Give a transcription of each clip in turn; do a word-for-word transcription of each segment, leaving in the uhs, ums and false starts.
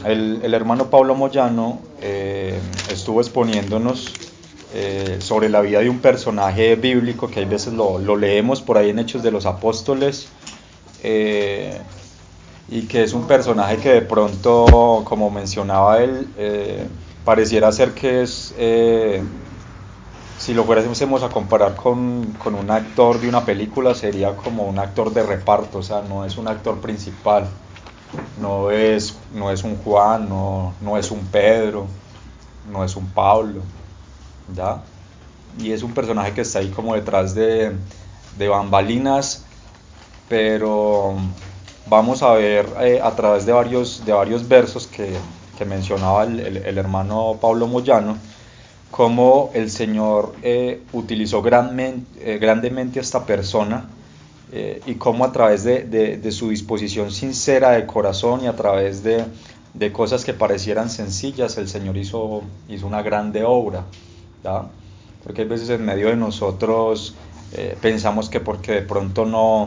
el, el hermano Pablo Moyano eh, estuvo exponiéndonos eh, sobre la vida de un personaje bíblico que hay veces lo, lo leemos por ahí en Hechos de los Apóstoles, eh, y que es un personaje que de pronto, como mencionaba él, eh, pareciera ser que es, eh, si lo fuésemos a comparar con, con un actor de una película, sería como un actor de reparto, o sea, no es un actor principal, no es, no es un Juan, no, no es un Pedro, no es un Pablo, ¿ya? Y es un personaje que está ahí como detrás de, de bambalinas, pero vamos a ver eh, a través de varios, de varios versos que, que mencionaba el, el, el hermano Pablo Moyano, cómo el Señor eh, utilizó granmente, eh, grandemente a esta persona, eh, y cómo a través de, de, de su disposición sincera de corazón y a través de, de cosas que parecieran sencillas, el Señor hizo, hizo una grande obra, ¿ya? Porque a veces en medio de nosotros eh, pensamos que porque de pronto no,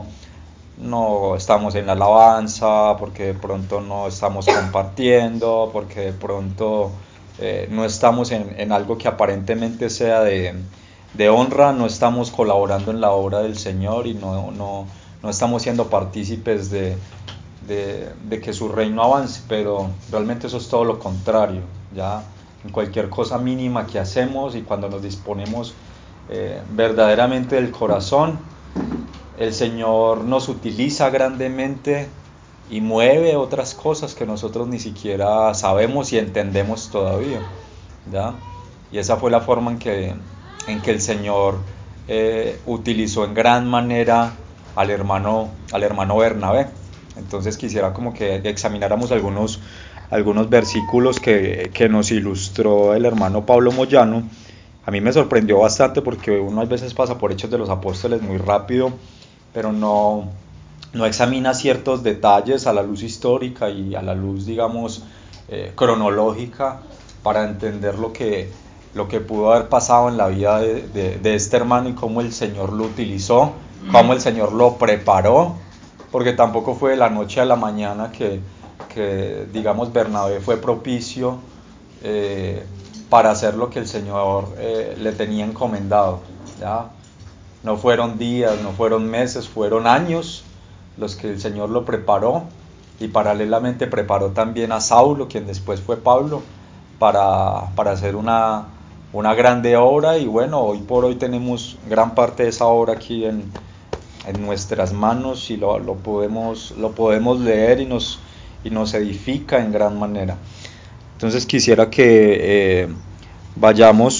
no estamos en la alabanza, porque de pronto no estamos compartiendo, porque de pronto eh, no estamos en, en algo que aparentemente sea de, de honra, no estamos colaborando en la obra del Señor y no, no, no estamos siendo partícipes de, de, de que su reino avance, pero realmente eso es todo lo contrario, ¿ya? En cualquier cosa mínima que hacemos y cuando nos disponemos eh, verdaderamente del corazón, el Señor nos utiliza grandemente y mueve otras cosas que nosotros ni siquiera sabemos y entendemos todavía, ¿ya? Y esa fue la forma en que, en que el Señor eh, utilizó en gran manera al hermano, al hermano Bernabé. Entonces quisiera como que examináramos algunos, algunos versículos que, que nos ilustró el hermano Pablo Moyano. A mí me sorprendió bastante porque uno a veces pasa por Hechos de los Apóstoles muy rápido, pero no, no examina ciertos detalles a la luz histórica y a la luz, digamos, eh, cronológica para entender lo que, lo que pudo haber pasado en la vida de, de, de este hermano y cómo el Señor lo utilizó, cómo el Señor lo preparó, porque tampoco fue de la noche a la mañana que, que digamos, Bernabé fue propicio eh, para hacer lo que el Señor eh, le tenía encomendado, ¿ya? No fueron días, no fueron meses, fueron años los que el Señor lo preparó, y paralelamente preparó también a Saulo, quien después fue Pablo, para, para hacer una, una grande obra. Y bueno, hoy por hoy tenemos gran parte de esa obra aquí en, en nuestras manos y lo, lo, podemos, lo podemos leer y nos, y nos edifica en gran manera. Entonces quisiera que eh, vayamos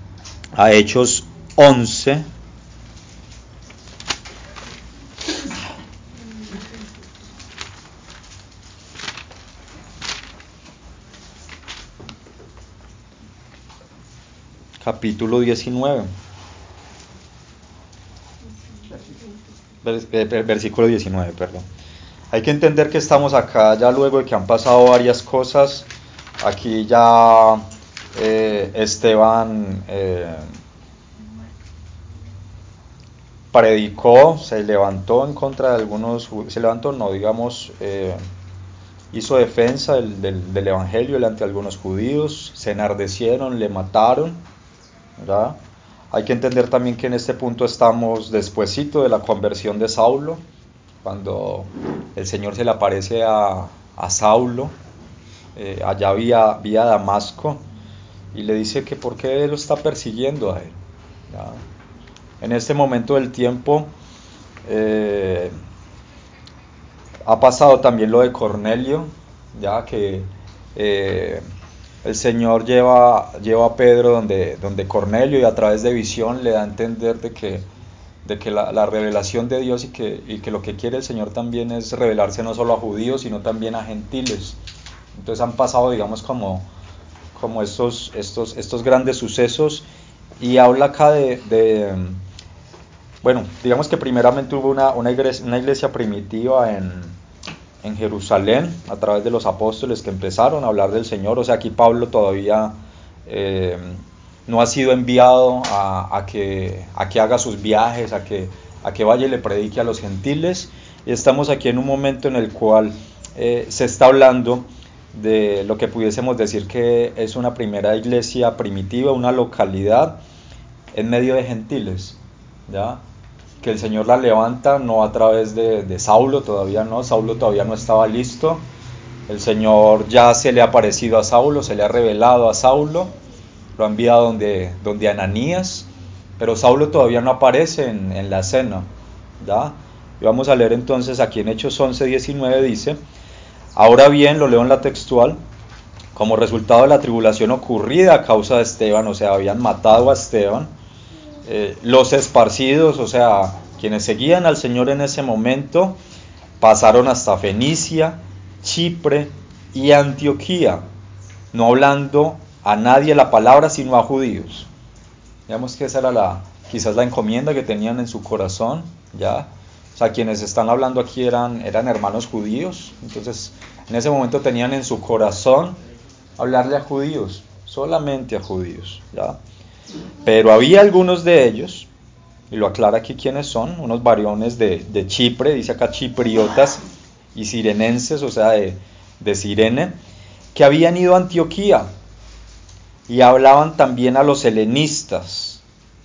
a Hechos once. Capítulo diecinueve, versículo diecinueve, perdón. Hay que entender que estamos acá ya luego de que han pasado varias cosas. Aquí ya eh, Esteban eh, predicó, se levantó en contra de algunos, se levantó, no, digamos, eh, hizo defensa del, del, del evangelio delante de algunos judíos, se enardecieron, le mataron, ¿ya? Hay que entender también que en este punto estamos despuesito de la conversión de Saulo, cuando el Señor se le aparece a, a Saulo, eh, allá vía, vía Damasco, y le dice que por qué lo está persiguiendo a él, ¿ya? En este momento del tiempo eh, ha pasado también lo de Cornelio, ya que eh, el Señor lleva, lleva a Pedro donde, donde Cornelio, y a través de visión le da a entender de que, de que la, la revelación de Dios y que, y que lo que quiere el Señor también es revelarse no solo a judíos sino también a gentiles. Entonces han pasado, digamos, como, como estos, estos, estos grandes sucesos, y habla acá de, de bueno, digamos que primeramente hubo una, una, iglesia, una iglesia primitiva en, en Jerusalén, a través de los apóstoles que empezaron a hablar del Señor. O sea, aquí Pablo todavía eh, no ha sido enviado a, a, que, a que haga sus viajes, a que, a que vaya y le predique a los gentiles. Y estamos aquí en un momento en el cual eh, se está hablando de lo que pudiésemos decir que es una primera iglesia primitiva, una localidad en medio de gentiles, ¿ya? Que el Señor la levanta no a través de, de Saulo, todavía no, Saulo todavía no estaba listo. El Señor ya se le ha aparecido a Saulo, se le ha revelado a Saulo, lo ha enviado donde, donde Ananías, pero Saulo todavía no aparece en, en la escena, ¿ya? Y vamos a leer entonces aquí en Hechos once, diecinueve, dice: ahora bien, lo leo en la textual, como resultado de la tribulación ocurrida a causa de Esteban, o sea, habían matado a Esteban, eh, los esparcidos, o sea, quienes seguían al Señor en ese momento, pasaron hasta Fenicia, Chipre y Antioquía, no hablando a nadie la palabra sino a judíos. Digamos que esa era la, quizás la encomienda que tenían en su corazón, ¿ya? O sea, quienes están hablando aquí eran, eran hermanos judíos, entonces en ese momento tenían en su corazón hablarle a judíos, solamente a judíos, ¿ya? Pero había algunos de ellos, y lo aclara aquí quiénes son, unos varones de, de Chipre, dice acá chipriotas y sirenenses, o sea, de, de Cirene, que habían ido a Antioquía y hablaban también a los helenistas,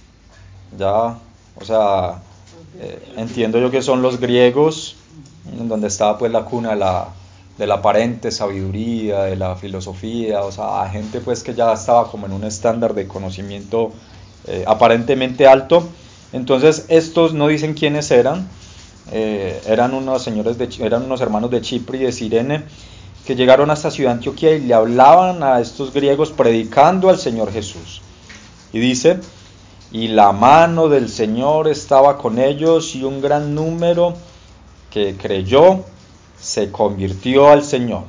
ya, o sea, eh, entiendo yo que son los griegos, en donde estaba pues la cuna de la, de la aparente sabiduría, de la filosofía, o sea, gente pues que ya estaba como en un estándar de conocimiento eh, aparentemente alto. Entonces estos no dicen quiénes eran, eh, eran unos señores de, eran unos hermanos de Chipre y de Cirene, que llegaron a esta ciudad de Antioquía y le hablaban a estos griegos predicando al Señor Jesús. Y dice: y la mano del Señor estaba con ellos, y un gran número que creyó se convirtió al Señor.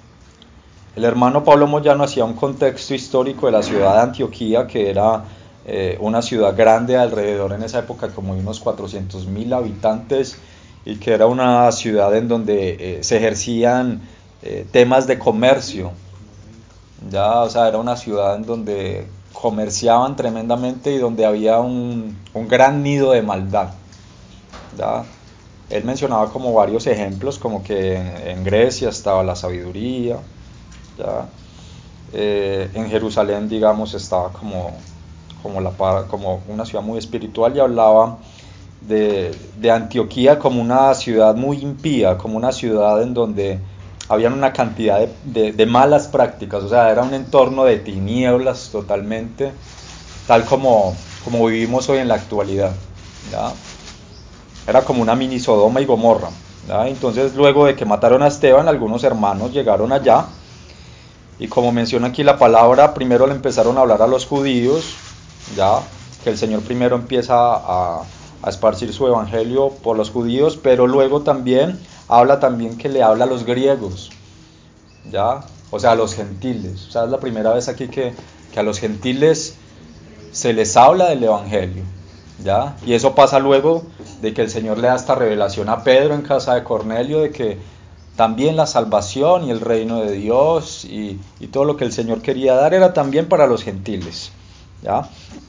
El hermano Pablo Moyano hacía un contexto histórico de la ciudad de Antioquía, que era eh, una ciudad grande alrededor en esa época, como unos cuatrocientos mil habitantes, y que era una ciudad en donde eh, se ejercían eh, temas de comercio, ya, o sea, era una ciudad en donde comerciaban tremendamente y donde había un, un gran nido de maldad, ya. Él mencionaba como varios ejemplos, como que en, en Grecia estaba la sabiduría, ya. Eh, en Jerusalén, digamos, estaba como, como, la, como una ciudad muy espiritual, y hablaba de, de Antioquía como una ciudad muy impía, como una ciudad en donde había una cantidad de, de, de malas prácticas, o sea, era un entorno de tinieblas totalmente, tal como, como vivimos hoy en la actualidad, ¿ya? Era como una mini Sodoma y Gomorra, ¿ya? Entonces, luego de que mataron a Esteban, algunos hermanos llegaron allá, y como menciona aquí la palabra, primero le empezaron a hablar a los judíos, ya, que el Señor primero empieza a, a esparcir su evangelio por los judíos, pero luego también habla también que le habla a los griegos, ya, o sea, a los gentiles. O sea, es la primera vez aquí que, que a los gentiles se les habla del evangelio, ya, y eso pasa luego de que el Señor le da esta revelación a Pedro en casa de Cornelio, de que también la salvación y el reino de Dios y, y todo lo que el Señor quería dar era también para los gentiles, ¿ya?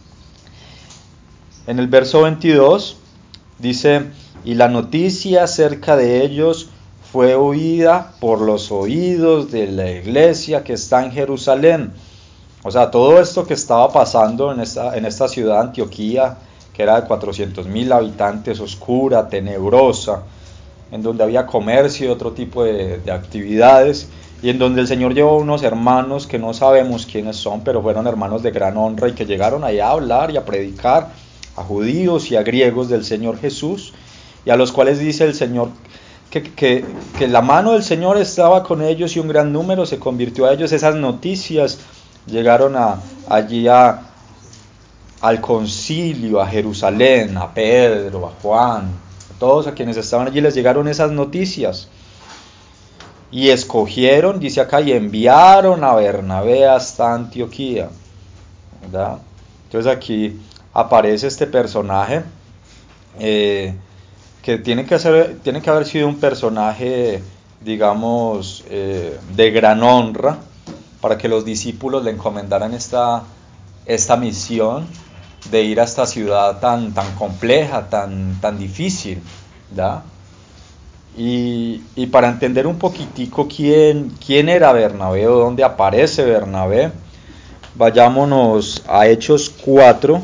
En el verso veintidós dice: y la noticia acerca de ellos fue oída por los oídos de la iglesia que está en Jerusalén. O sea, todo esto que estaba pasando en esta, en esta ciudad de Antioquía, que era de cuatrocientos mil habitantes, oscura, tenebrosa, en donde había comercio y otro tipo de, de actividades, y en donde el Señor llevó unos hermanos que no sabemos quiénes son, pero fueron hermanos de gran honra y que llegaron allá a hablar y a predicar a judíos y a griegos del Señor Jesús, y a los cuales dice el Señor que, que, que la mano del Señor estaba con ellos y un gran número se convirtió a ellos. Esas noticias llegaron a, allí a, al concilio, a Jerusalén, a Pedro, a Juan, todos a quienes estaban allí les llegaron esas noticias, y escogieron, dice acá, y enviaron a Bernabé hasta Antioquía, ¿verdad? Entonces aquí aparece este personaje eh, que tiene que, ser, tiene que haber sido un personaje, digamos, eh, de gran honra, para que los discípulos le encomendaran esta, esta misión de ir a esta ciudad tan, tan compleja, tan, tan difícil, ¿da? Y, y para entender un poquitico quién, quién era Bernabé o dónde aparece Bernabé, vayámonos a Hechos cuatro.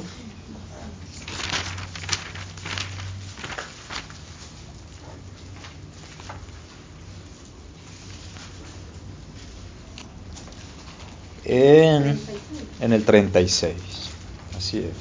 En, en el treinta y seis, así es.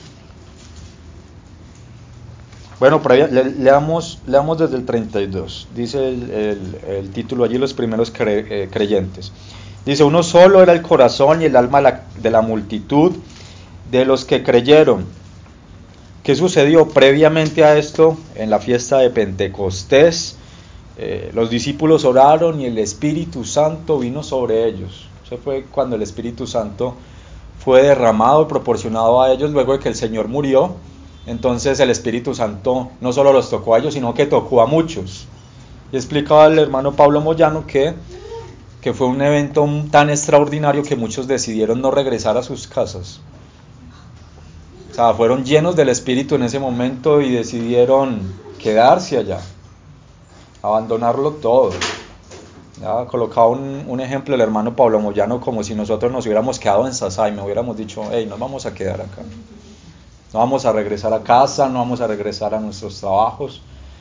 Bueno, por ahí, le, leamos, leamos desde el treinta y dos, dice el, el, el título allí, los primeros cre, eh, creyentes. Dice, uno solo era el corazón y el alma la, de la multitud de los que creyeron. ¿Qué sucedió previamente a esto? En la fiesta de Pentecostés, eh, los discípulos oraron y el Espíritu Santo vino sobre ellos. Eso fue cuando el Espíritu Santo fue derramado y proporcionado a ellos luego de que el Señor murió. Entonces el Espíritu Santo no solo los tocó a ellos, sino que tocó a muchos. Y explicaba el hermano Pablo Moyano que, que fue un evento tan extraordinario que muchos decidieron no regresar a sus casas. O sea, fueron llenos del Espíritu en ese momento y decidieron quedarse allá, abandonarlo todo. Ya, colocaba un, un ejemplo el hermano Pablo Moyano como si nosotros nos hubiéramos quedado en Sasá y me hubiéramos dicho, hey, nos vamos a quedar acá. No vamos a regresar a casa, no vamos a regresar a nuestros trabajos.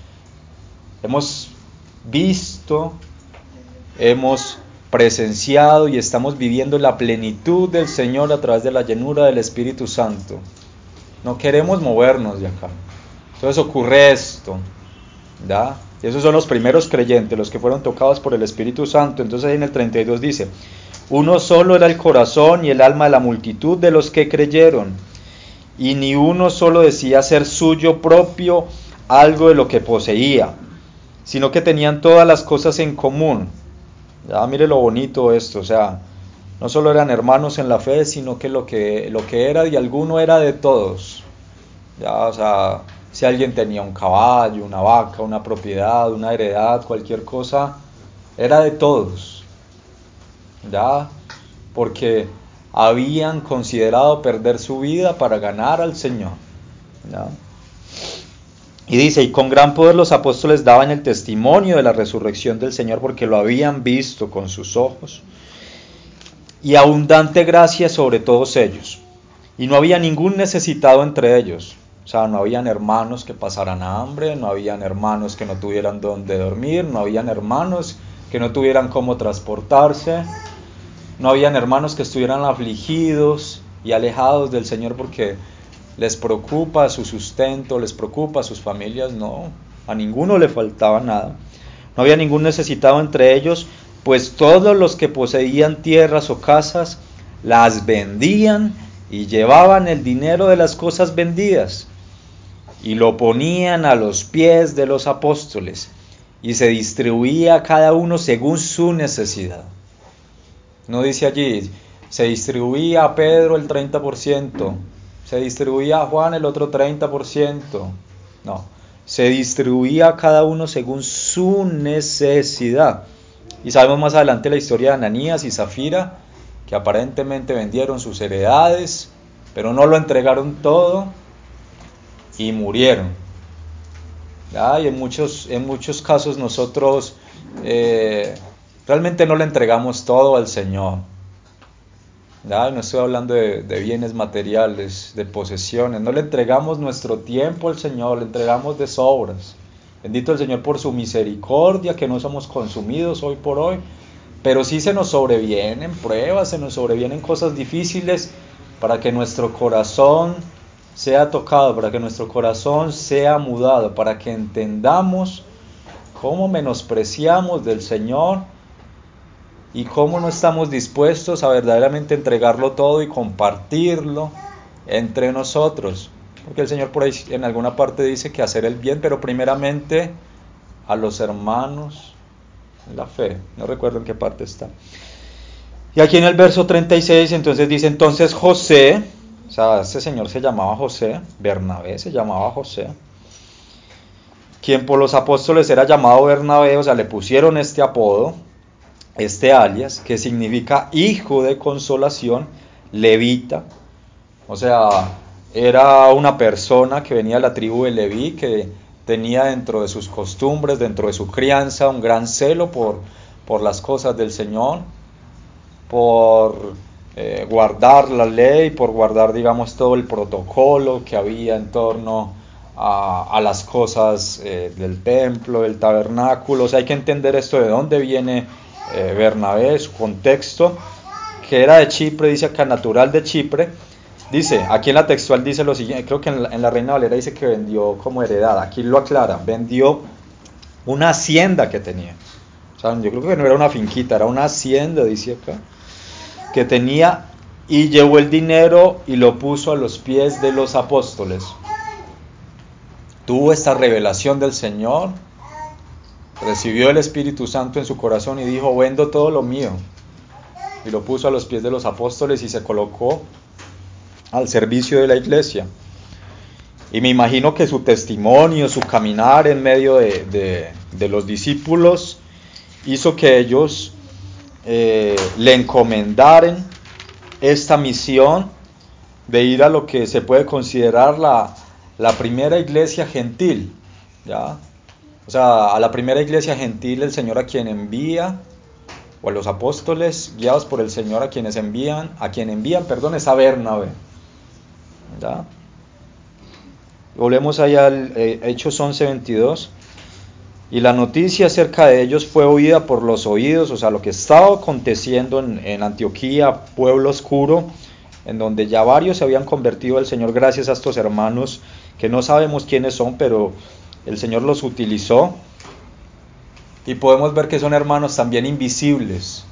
Hemos visto, hemos presenciado y estamos viviendo la plenitud del Señor a través de la llenura del Espíritu Santo. No queremos movernos de acá. Entonces ocurre esto, ¿ya? Y esos son los primeros creyentes, los que fueron tocados por el Espíritu Santo. Entonces ahí en el treinta y dos dice, uno solo era el corazón y el alma de la multitud de los que creyeron, y ni uno solo decía ser suyo propio algo de lo que poseía, sino que tenían todas las cosas en común. Ya mire lo bonito esto, o sea, no solo eran hermanos en la fe, sino que lo que, lo que era de alguno era de todos. Ya, o sea, si alguien tenía un caballo, una vaca, una propiedad, una heredad, cualquier cosa, era de todos. Ya, porque habían considerado perder su vida para ganar al Señor. ¿Ya? Y dice, y con gran poder los apóstoles daban el testimonio de la resurrección del Señor porque lo habían visto con sus ojos. Y abundante gracia sobre todos ellos. Y no había ningún necesitado entre ellos. O sea, no habían hermanos que pasaran hambre, no habían hermanos que no tuvieran donde dormir, no habían hermanos que no tuvieran cómo transportarse. No habían hermanos que estuvieran afligidos y alejados del Señor porque les preocupa su sustento, les preocupa sus familias. No, a ninguno le faltaba nada. No había ningún necesitado entre ellos, pues todos los que poseían tierras o casas las vendían y llevaban el dinero de las cosas vendidas y lo ponían a los pies de los apóstoles y se distribuía a cada uno según su necesidad. No dice allí, se distribuía a Pedro el treinta por ciento, se distribuía a Juan el otro treinta por ciento. No, se distribuía a cada uno según su necesidad. Y sabemos más adelante la historia de Ananías y Zafira, que aparentemente vendieron sus heredades, pero no lo entregaron todo y murieron. ¿Ya? Y en muchos, en muchos casos nosotros eh, realmente no le entregamos todo al Señor. ¿Ya? No estoy hablando de, de bienes materiales, de posesiones. No le entregamos nuestro tiempo al Señor, le entregamos de sobras. Bendito el Señor por su misericordia, que no somos consumidos hoy por hoy. Pero sí se nos sobrevienen pruebas, se nos sobrevienen cosas difíciles para que nuestro corazón sea tocado, para que nuestro corazón sea mudado, para que entendamos cómo menospreciamos del Señor y cómo no estamos dispuestos a verdaderamente entregarlo todo y compartirlo entre nosotros. Porque el Señor por ahí en alguna parte dice que hacer el bien, pero primeramente a los hermanos en la fe. No recuerdo en qué parte está. Y aquí en el verso treinta y seis entonces dice, entonces José, o sea, este señor se llamaba José, Bernabé se llamaba José, quien por los apóstoles era llamado Bernabé, o sea, le pusieron este apodo, este alias, que significa hijo de consolación, levita, o sea, era una persona que venía de la tribu de Leví, que tenía dentro de sus costumbres, dentro de su crianza, un gran celo por, por las cosas del Señor, por eh, guardar la ley, por guardar, digamos, todo el protocolo que había en torno a, a las cosas eh, del templo, del tabernáculo. O sea, hay que entender esto, de dónde viene eh, Bernabé, su contexto, que era de Chipre, dice acá, natural de Chipre. Dice, aquí en la textual dice lo siguiente, creo que en la, en la Reina Valera dice que vendió como heredad, aquí lo aclara, vendió una hacienda que tenía. O sea, yo creo que no era una finquita, era una hacienda, dice acá, que tenía, y llevó el dinero y lo puso a los pies de los apóstoles. Tuvo esta revelación del Señor, recibió el Espíritu Santo en su corazón y dijo, vendo todo lo mío. Y lo puso a los pies de los apóstoles y se colocó al servicio de la iglesia. Y me imagino que su testimonio, su caminar en medio de, de, de los discípulos, hizo que ellos eh, le encomendaran esta misión de ir a lo que se puede considerar la, la primera iglesia gentil, ¿ya? O sea, a la primera iglesia gentil el Señor a quien envía, o a los apóstoles guiados por el Señor a quienes envían, a quien envían, perdón, es a Bernabé, ¿ya? Volvemos allá al eh, Hechos once veintidós. Y la noticia acerca de ellos fue oída por los oídos, o sea, lo que estaba aconteciendo en, en Antioquía, pueblo oscuro, en donde ya varios se habían convertido al Señor gracias a estos hermanos, que no sabemos quiénes son, pero el Señor los utilizó. Y podemos ver que son hermanos también invisibles,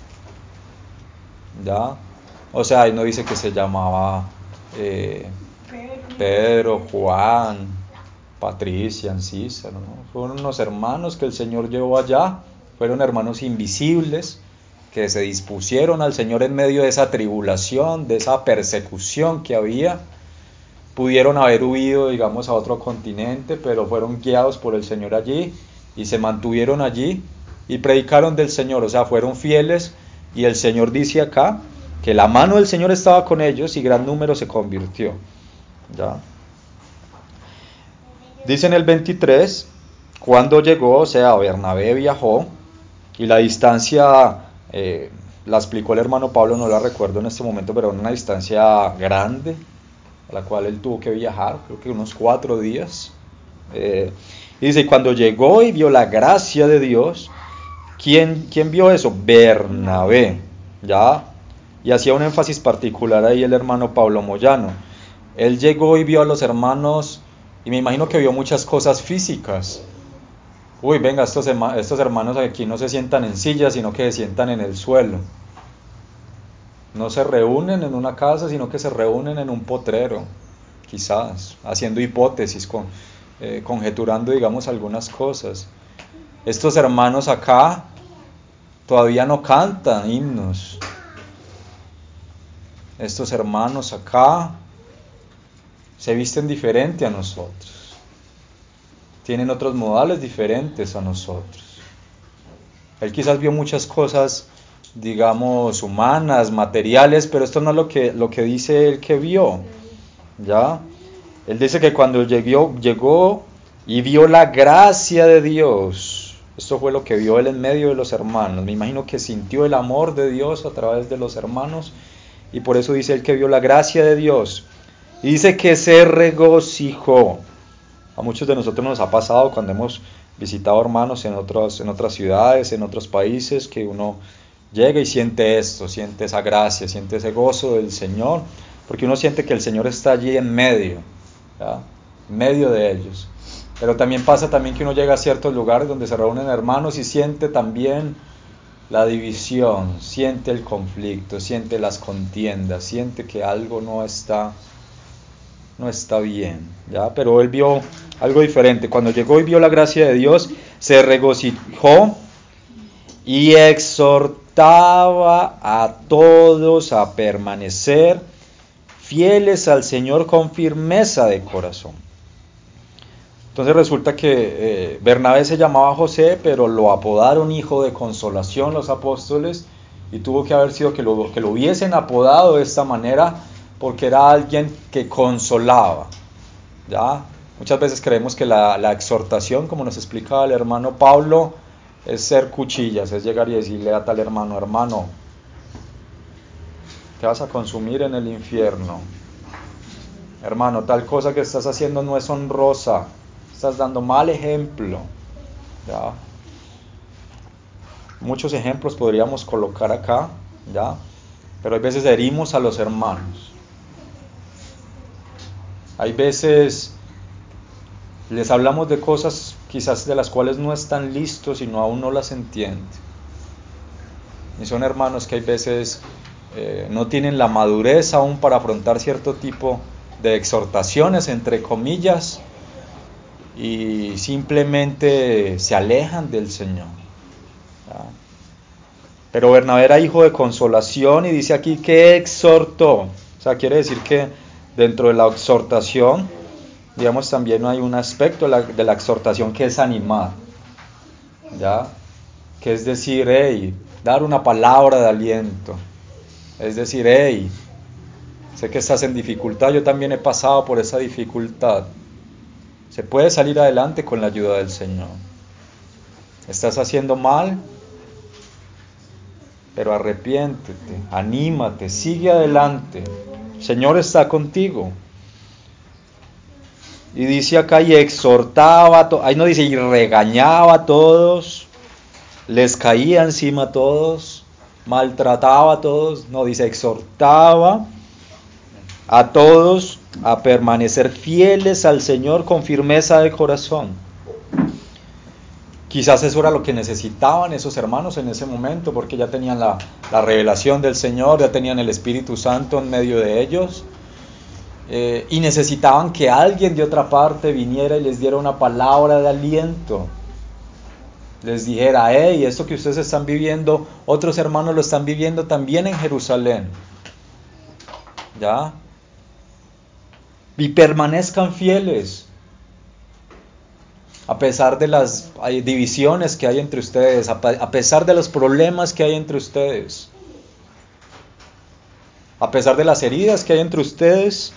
¿ya? O sea, ahí no dice que se llamaba eh, Pedro, Juan, Patricia, Ancísaro, ¿no? Fueron unos hermanos que el Señor llevó allá, fueron hermanos invisibles que se dispusieron al Señor en medio de esa tribulación, de esa persecución que había. Pudieron haber huido, digamos, a otro continente, pero fueron guiados por el Señor allí y se mantuvieron allí y predicaron del Señor, o sea, fueron fieles, y el Señor dice acá que la mano del Señor estaba con ellos y gran número se convirtió, ¿ya? Dice en el veintitrés, cuando llegó, o sea, Bernabé viajó, y la distancia, eh, la explicó el hermano Pablo, no la recuerdo en este momento, pero era una distancia grande, a la cual él tuvo que viajar, creo que unos cuatro días. Eh, y dice, cuando llegó y vio la gracia de Dios, ¿quién, quién vio eso? Bernabé, ¿ya? Y hacía un énfasis particular ahí el hermano Pablo Moyano. Él llegó y vio a los hermanos, y me imagino que vio muchas cosas físicas. Uy, venga, estos, estos hermanos aquí no se sientan en sillas, sino que se sientan en el suelo. No se reúnen en una casa, sino que se reúnen en un potrero, quizás, haciendo hipótesis, con, eh, conjeturando, digamos, algunas cosas. Estos hermanos acá todavía no cantan himnos. Estos hermanos acá se visten diferente a nosotros. Tienen otros modales diferentes a nosotros. Él quizás vio muchas cosas, digamos, humanas, materiales, pero esto no es lo que, lo que dice él que vio, ¿ya? Él dice que cuando llegó, llegó y vio la gracia de Dios, esto fue lo que vio él en medio de los hermanos. Me imagino que sintió el amor de Dios a través de los hermanos, y por eso dice él que vio la gracia de Dios. Y dice que se regocijó. A muchos de nosotros nos ha pasado cuando hemos visitado hermanos en, otros, en otras ciudades, en otros países, que uno llega y siente esto, siente esa gracia, siente ese gozo del Señor, porque uno siente que el Señor está allí en medio, ¿ya? En medio de ellos. Pero también pasa también que uno llega a ciertos lugares donde se reúnen hermanos y siente también la división, siente el conflicto, siente las contiendas, siente que algo no está, no está bien, ¿ya? Pero él vio algo diferente. Cuando llegó y vio la gracia de Dios, se regocijó y exhortaba a todos a permanecer fieles al Señor con firmeza de corazón. Entonces resulta que eh, Bernabé se llamaba José, pero lo apodaron hijo de consolación los apóstoles, y tuvo que haber sido que lo, que lo hubiesen apodado de esta manera, porque era alguien que consolaba, ¿ya? Muchas veces creemos que la, la exhortación, como nos explicaba el hermano Pablo, es ser cuchillas, es llegar y decirle a tal hermano, hermano, te vas a consumir en el infierno. Hermano, tal cosa que estás haciendo no es honrosa, estás dando mal ejemplo. ¿Ya? Muchos ejemplos podríamos colocar acá, ¿ya? Pero hay veces herimos a los hermanos. Hay veces les hablamos de cosas quizás de las cuales no están listos y no, aún no las entienden. Y son hermanos que hay veces eh, no tienen la madurez aún para afrontar cierto tipo de exhortaciones, entre comillas, y simplemente se alejan del Señor. ¿Ya? Pero Bernabé era hijo de consolación y dice aquí que exhortó. O sea, quiere decir que dentro de la exhortación, digamos, también hay un aspecto de la, de la exhortación que es animar, ¿ya? Que es decir, hey, dar una palabra de aliento. Es decir, hey, sé que estás en dificultad, yo también he pasado por esa dificultad. Se puede salir adelante con la ayuda del Señor. Estás haciendo mal, pero arrepiéntete, anímate, sigue adelante. El Señor está contigo. Y dice acá, y exhortaba, to- ahí no dice, y regañaba a todos, les caía encima a todos, maltrataba a todos, no, dice, exhortaba a todos a permanecer fieles al Señor con firmeza de corazón. Quizás eso era lo que necesitaban esos hermanos en ese momento, porque ya tenían la, la revelación del Señor, ya tenían el Espíritu Santo en medio de ellos, eh, y necesitaban que alguien de otra parte viniera y les diera una palabra de aliento. Les dijera, hey, esto que ustedes están viviendo, otros hermanos lo están viviendo también en Jerusalén. ¿Ya? Y permanezcan fieles. A pesar de las divisiones que hay entre ustedes, a pesar de los problemas que hay entre ustedes, a pesar de las heridas que hay entre ustedes,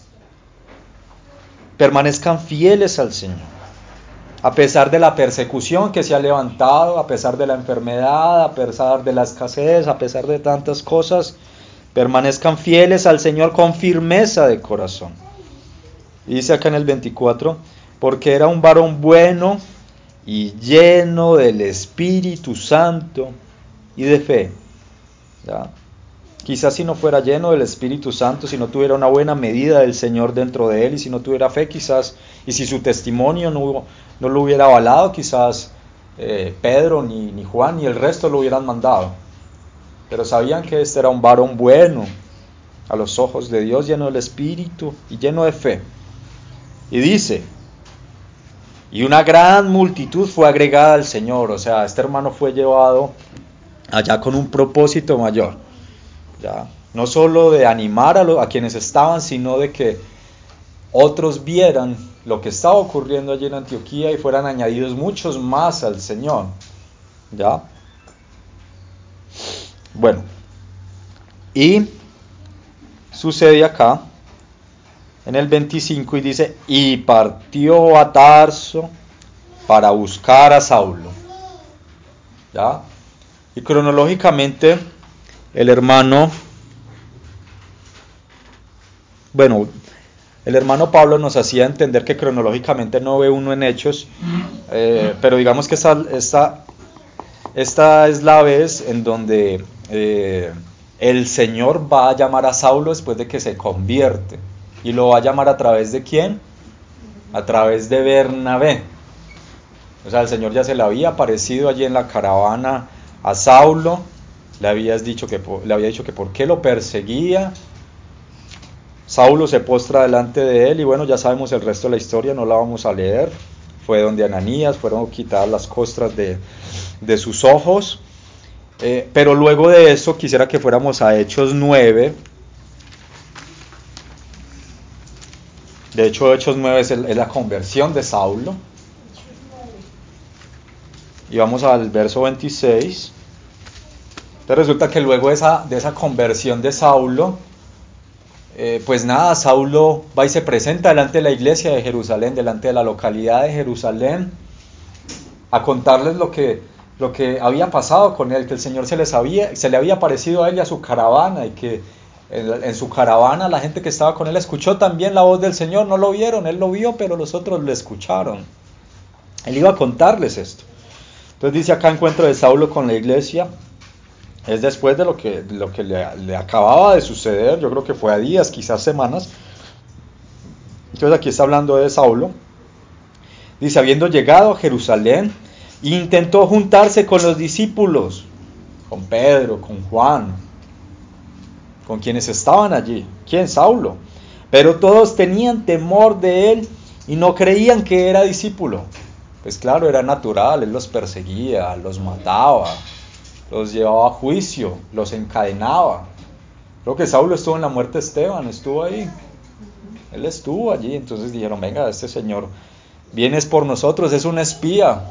permanezcan fieles al Señor. A pesar de la persecución que se ha levantado, a pesar de la enfermedad, a pesar de la escasez, a pesar de tantas cosas, permanezcan fieles al Señor con firmeza de corazón. Y dice acá en el veinticuatro, porque era un varón bueno y lleno del Espíritu Santo y de fe. ¿Ya? Quizás si no fuera lleno del Espíritu Santo, si no tuviera una buena medida del Señor dentro de él, y si no tuviera fe quizás, y si su testimonio no, no lo hubiera avalado, quizás eh, Pedro, ni, ni Juan, ni el resto lo hubieran mandado. Pero sabían que este era un varón bueno, a los ojos de Dios, lleno del Espíritu y lleno de fe. Y dice, y una gran multitud fue agregada al Señor. O sea, este hermano fue llevado allá con un propósito mayor, ¿ya? No solo de animar a, lo, a quienes estaban, sino de que otros vieran lo que estaba ocurriendo allí en Antioquía y fueran añadidos muchos más al Señor, ¿ya? Bueno, y sucede acá en el veinticinco y dice, y partió a Tarso para buscar a Saulo, ¿ya? Y cronológicamente el hermano, bueno, el hermano Pablo nos hacía entender que cronológicamente no ve uno en Hechos, eh, pero digamos que esta, esta, esta es la vez en donde eh, el Señor va a llamar a Saulo después de que se convierte. ¿Y lo va a llamar a través de quién? A través de Bernabé. O sea, el Señor ya se le había aparecido allí en la caravana a Saulo, le, habías dicho que, le había dicho que por qué lo perseguía. Saulo se postra delante de él y bueno, ya sabemos el resto de la historia, no la vamos a leer. Fue donde Ananías, fueron quitadas las costras de, de sus ojos. Eh, pero luego de eso quisiera que fuéramos a Hechos nueve. De hecho, Hechos nueve es, el, es la conversión de Saulo. Y vamos al verso veintiséis. Entonces resulta que luego de esa, de esa conversión de Saulo, eh, pues nada, Saulo va y se presenta delante de la iglesia de Jerusalén, delante de la localidad de Jerusalén, a contarles lo que, lo que había pasado con él, que el Señor se, les había, se le había aparecido a él y a su caravana, y que en, en su caravana la gente que estaba con él escuchó también la voz del Señor. No lo vieron, él lo vio, pero los otros lo escucharon. Él iba a contarles esto. Entonces dice acá, encuentro de Saulo con la iglesia. Es después de lo que, de lo que le, le acababa de suceder. Yo creo que fue a días, quizás semanas. Entonces aquí está hablando de Saulo. Dice, habiendo llegado a Jerusalén, intentó juntarse con los discípulos, con Pedro, con Juan, con quienes estaban allí. ¿Quién? Saulo. Pero todos tenían temor de él y no creían que era discípulo. Pues claro, era natural, él los perseguía, los mataba, los llevaba a juicio, los encadenaba. Creo que Saulo estuvo en la muerte de Esteban, estuvo ahí. Él estuvo allí, entonces dijeron, venga, este señor viene es por nosotros, es un espía.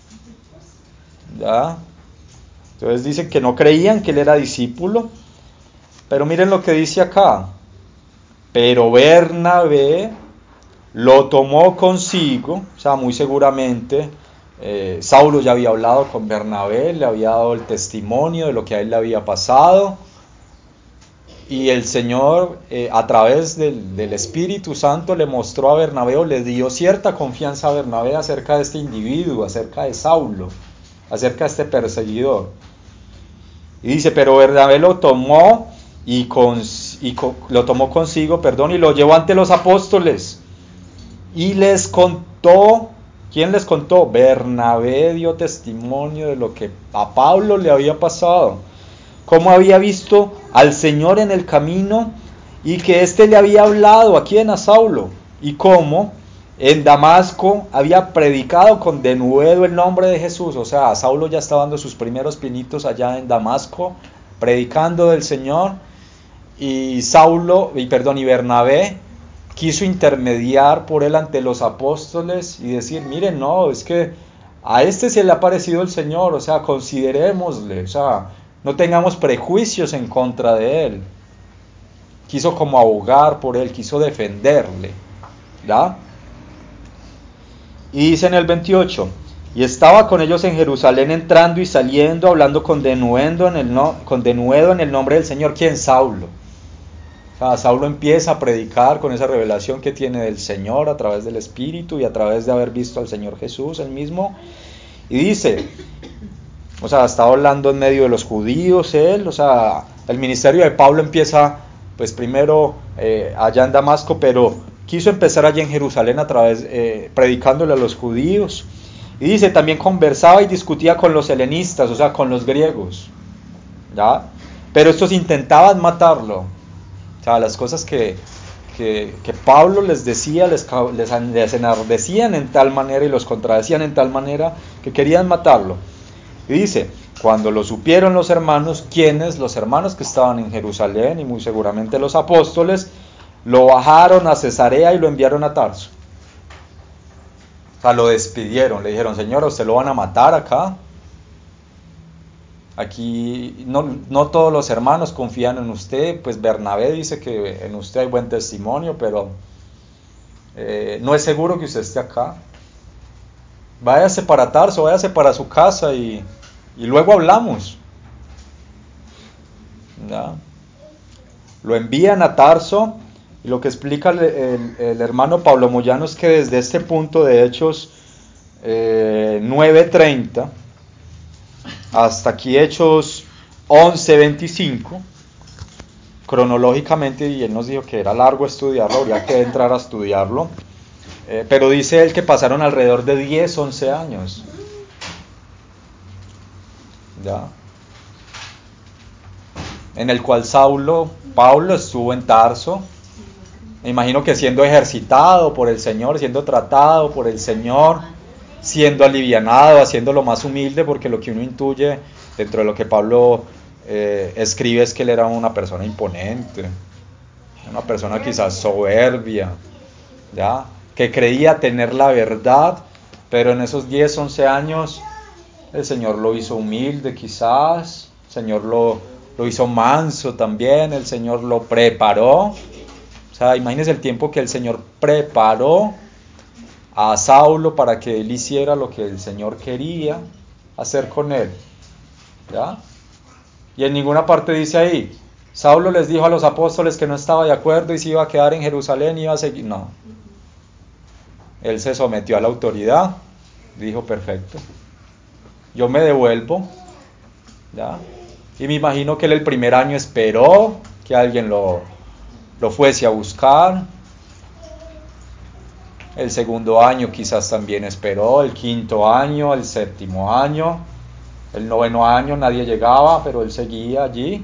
¿Ya? Entonces dicen que no creían que él era discípulo. Pero miren lo que dice acá. Pero Bernabé lo tomó consigo, o sea, muy seguramente eh, Saulo ya había hablado con Bernabé, le había dado el testimonio de lo que a él le había pasado, y el Señor eh, a través del, del Espíritu Santo le mostró a Bernabé, o le dio cierta confianza a Bernabé acerca de este individuo, acerca de Saulo, acerca de este perseguidor. Y dice, pero Bernabé lo tomó y, con, y con, lo tomó consigo, perdón, y lo llevó ante los apóstoles. Y les contó, ¿quién les contó? Bernabé dio testimonio de lo que a Pablo le había pasado, cómo había visto al Señor en el camino y que éste le había hablado, ¿a quién? A Saulo, y cómo en Damasco había predicado con denuedo el nombre de Jesús. O sea, Saulo ya estaba dando sus primeros pinitos allá en Damasco, predicando del Señor, y Saulo, y perdón, y Bernabé quiso intermediar por él ante los apóstoles y decir, miren, no, es que a este se le ha parecido el Señor, o sea, considerémosle, o sea, no tengamos prejuicios en contra de él. Quiso como abogar por él, quiso defenderle, ¿ya? Y dice en el veintiocho, y estaba con ellos en Jerusalén entrando y saliendo, hablando con denuedo en el, no, con denuedo en el nombre del Señor. ¿Quién? Saulo. O sea, Saulo empieza a predicar con esa revelación que tiene del Señor a través del Espíritu y a través de haber visto al Señor Jesús él mismo. Y dice, o sea, estaba hablando en medio de los judíos él, o sea, el ministerio de Pablo empieza, pues primero eh, allá en Damasco, pero quiso empezar allí en Jerusalén a través, eh, predicándole a los judíos. Y dice, también conversaba y discutía con los helenistas, o sea, con los griegos, ¿ya? Pero estos intentaban matarlo. O sea, las cosas que, que, que Pablo les decía, les, les, les enardecían en tal manera y los contradecían en tal manera que querían matarlo. Y dice, cuando lo supieron los hermanos, ¿quiénes? Los hermanos que estaban en Jerusalén y muy seguramente los apóstoles, lo bajaron a Cesarea y lo enviaron a Tarso. O sea, lo despidieron, le dijeron, Señor, ¿a usted lo van a matar acá? Aquí no, no todos los hermanos confían en usted, pues Bernabé dice que en usted hay buen testimonio, pero eh, no es seguro que usted esté acá. Váyase para Tarso, váyase para su casa y, y luego hablamos. ¿Ya? Lo envían a Tarso, y lo que explica el, el, el hermano Pablo Moyano es que desde este punto de Hechos eh, nueve treinta hasta aquí Hechos once veinticinco, cronológicamente, y él nos dijo que era largo estudiarlo, habría que entrar a estudiarlo, eh, pero dice él que pasaron alrededor de diez, once años, ¿ya? En el cual Saulo, Pablo estuvo en Tarso, me imagino que siendo ejercitado por el Señor, siendo tratado por el Señor, siendo alivianado, haciéndolo más humilde, porque lo que uno intuye dentro de lo que Pablo eh, escribe es que él era una persona imponente, una persona quizás soberbia, ¿ya? Que creía tener la verdad, pero en esos diez, once años el Señor lo hizo humilde quizás, el Señor lo, lo hizo manso también, el Señor lo preparó O sea, imagínense el tiempo que el Señor preparó a Saulo para que él hiciera lo que el Señor quería hacer con él. ¿Ya? Y en ninguna parte dice ahí, Saulo les dijo a los apóstoles que no estaba de acuerdo y se iba a quedar en Jerusalén y iba a seguir. No. Él se sometió a la autoridad, dijo, perfecto, yo me devuelvo. ¿Ya? Y me imagino que él el primer año esperó que alguien lo, lo fuese a buscar. El segundo año quizás también esperó, el quinto año, el séptimo año, el noveno año nadie llegaba, pero él seguía allí,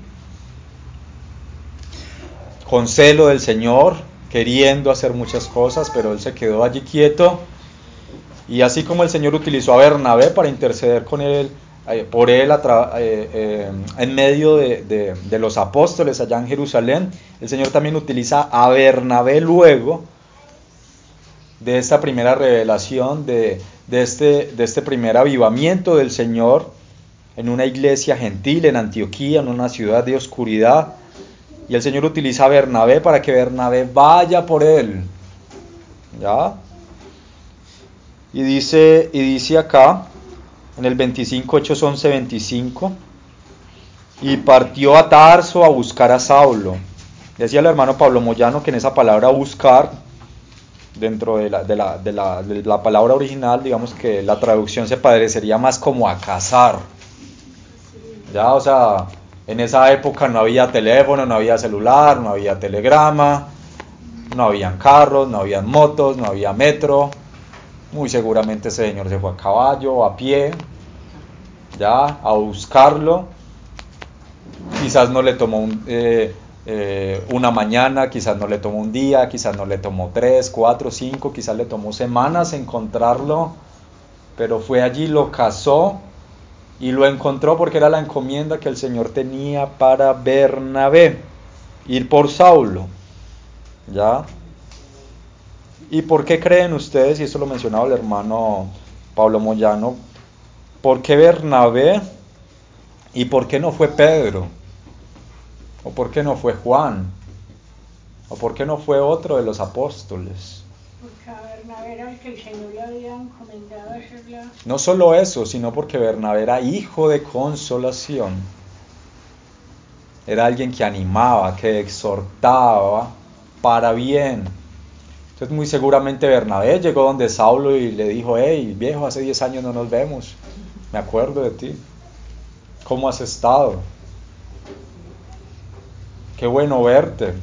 con celo del Señor, queriendo hacer muchas cosas, pero él se quedó allí quieto. Y así como el Señor utilizó a Bernabé para interceder con él, eh, por él a tra- eh, eh, en medio de, de, de los apóstoles allá en Jerusalén, el Señor también utiliza a Bernabé luego de esta primera revelación, de, de, este, de este primer avivamiento del Señor en una iglesia gentil en Antioquía, en una ciudad de oscuridad. Y el Señor utiliza a Bernabé para que Bernabé vaya por él. ¿Ya? Y dice, y dice acá, en el veinticinco, Hechos once, veinticinco, y partió a Tarso a buscar a Saulo. Decía el hermano Pablo Moyano que en esa palabra buscar, dentro de la, de, la, de, la, de la palabra original, digamos que la traducción se parecería más como a cazar. Ya, o sea, en esa época no había teléfono, no había celular, no había telegrama, no habían carros, no habían motos, no había metro. Muy seguramente ese señor se fue a caballo, a pie, ya, a buscarlo. Quizás no le tomó un, eh, eh, una mañana, quizás no le tomó un día, quizás no le tomó tres, cuatro, cinco, quizás le tomó semanas encontrarlo, pero fue allí, lo cazó y lo encontró porque era la encomienda que el Señor tenía para Bernabé, ir por Saulo. ¿Ya? ¿Y por qué creen ustedes, y esto lo mencionaba el hermano Pablo Moyano, por qué Bernabé y por qué no fue Pedro? ¿O por qué no fue Juan? ¿O por qué no fue otro de los apóstoles? Porque a Bernabé era el que el Señor le había encomendado hacer la... No solo eso, sino porque Bernabé era hijo de consolación. Era alguien que animaba, que exhortaba para bien. Entonces muy seguramente Bernabé llegó donde Saulo y le dijo, hey viejo, hace diez años no nos vemos, me acuerdo de ti. ¿Cómo has estado? Qué bueno verte.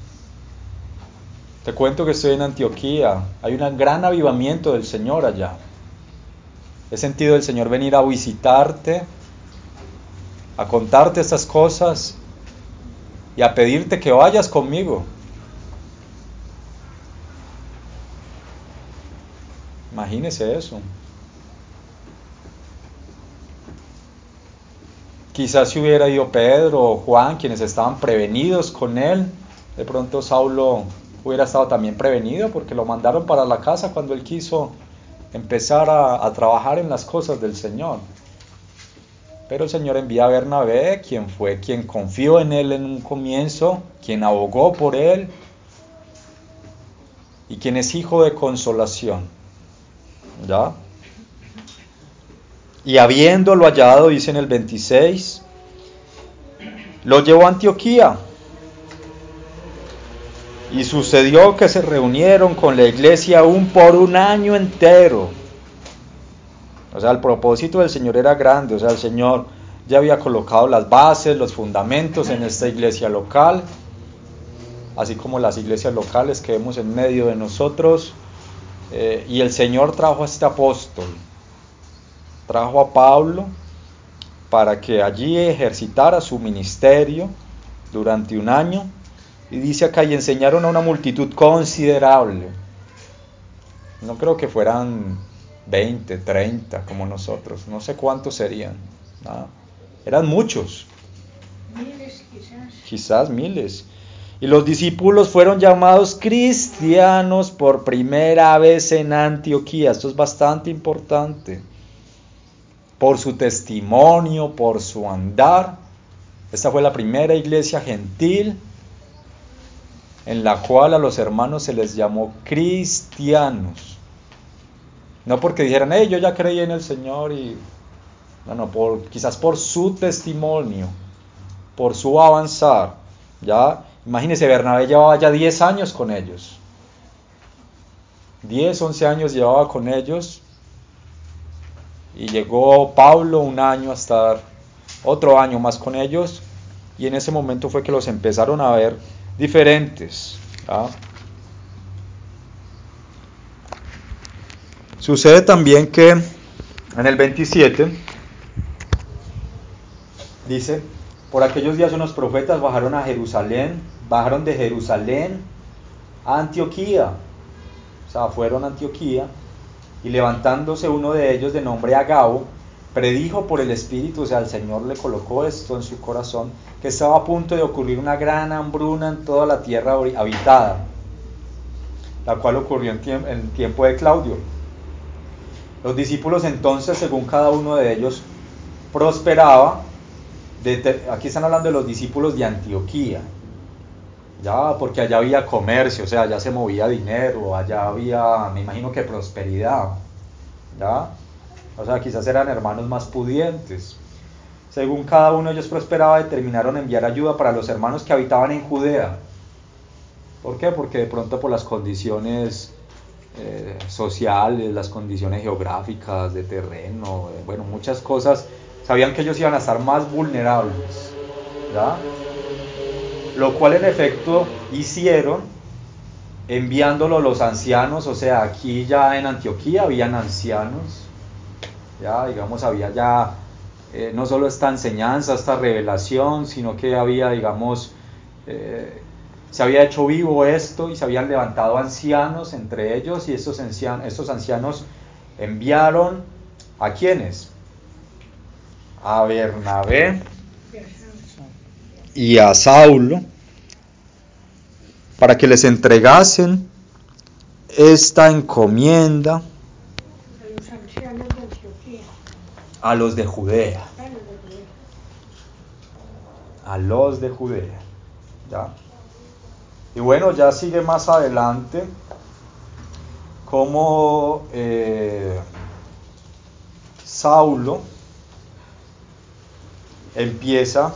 Te cuento que estoy en Antioquía, hay un gran avivamiento del Señor allá. He sentido el Señor venir a visitarte, a contarte estas cosas y a pedirte que vayas conmigo. Imagínese eso. Quizás si hubiera ido Pedro o Juan, quienes estaban prevenidos con él, de pronto Saulo hubiera estado también prevenido porque lo mandaron para la casa cuando él quiso empezar a, a trabajar en las cosas del Señor. Pero el Señor envía a Bernabé, quien fue quien confió en él en un comienzo, quien abogó por él y quien es hijo de consolación. ¿Ya? Y habiéndolo hallado, dice en el veintiséis, lo llevó a Antioquía. Y sucedió que se reunieron con la iglesia aún por un año entero. O sea, el propósito del Señor era grande. O sea, el Señor ya había colocado las bases, los fundamentos en esta iglesia local, así como las iglesias locales que vemos en medio de nosotros. Eh, y el Señor trajo a este apóstol, trajo a Pablo, para que allí ejercitara su ministerio durante un año. Y dice acá, y enseñaron a una multitud considerable. No creo que fueran veinte, treinta como nosotros. No sé cuántos serían. ¿No? Eran muchos. Miles quizás. Quizás miles. Y los discípulos fueron llamados cristianos por primera vez en Antioquía. Esto es bastante importante. Por su testimonio, por su andar. Esta fue la primera iglesia gentil en la cual a los hermanos se les llamó cristianos. No porque dijeran, hey, yo ya creí en el Señor y... No, no, por, quizás por su testimonio, por su avanzar. Ya, imagínense, Bernabé llevaba ya diez años con ellos. diez, once años llevaba con ellos. Y llegó Pablo un año a estar otro año más con ellos. Y en ese momento fue que los empezaron a ver diferentes. ¿Ya? Sucede también que en el veintisiete dice, por aquellos días unos profetas bajaron a Jerusalén, bajaron de Jerusalén a Antioquía, o sea, fueron a Antioquía, y levantándose uno de ellos de nombre Agabo, predijo por el Espíritu, o sea, el Señor le colocó esto en su corazón, que estaba a punto de ocurrir una gran hambruna en toda la tierra habitada, la cual ocurrió en, tiemp- en tiempo de Claudio. Los discípulos entonces, según cada uno de ellos, prosperaba. De, aquí están hablando de los discípulos de Antioquía, ya, porque allá había comercio, o sea, allá se movía dinero, allá había, me imagino que prosperidad, ya, o sea, quizás eran hermanos más pudientes. Según cada uno de ellos prosperaba, determinaron enviar ayuda para los hermanos que habitaban en Judea. ¿Por qué? Porque de pronto por las condiciones eh, sociales, las condiciones geográficas de terreno, eh, bueno, muchas cosas, sabían que ellos iban a estar más vulnerables, ¿ya? Lo cual en efecto hicieron, enviándolo los ancianos, o sea, aquí ya en Antioquía habían ancianos, ya, digamos, había ya eh, no solo esta enseñanza, esta revelación, sino que había, digamos, eh, se había hecho vivo esto y se habían levantado ancianos entre ellos, y estos ancianos, estos ancianos enviaron ¿a quiénes? A Bernabé y a Saulo para que les entregasen esta encomienda los ancianos de Antioquía. a los de Judea, Ah, los de Judea. a los de Judea, ¿ya? Y bueno, ya sigue más adelante cómo eh, Saulo empieza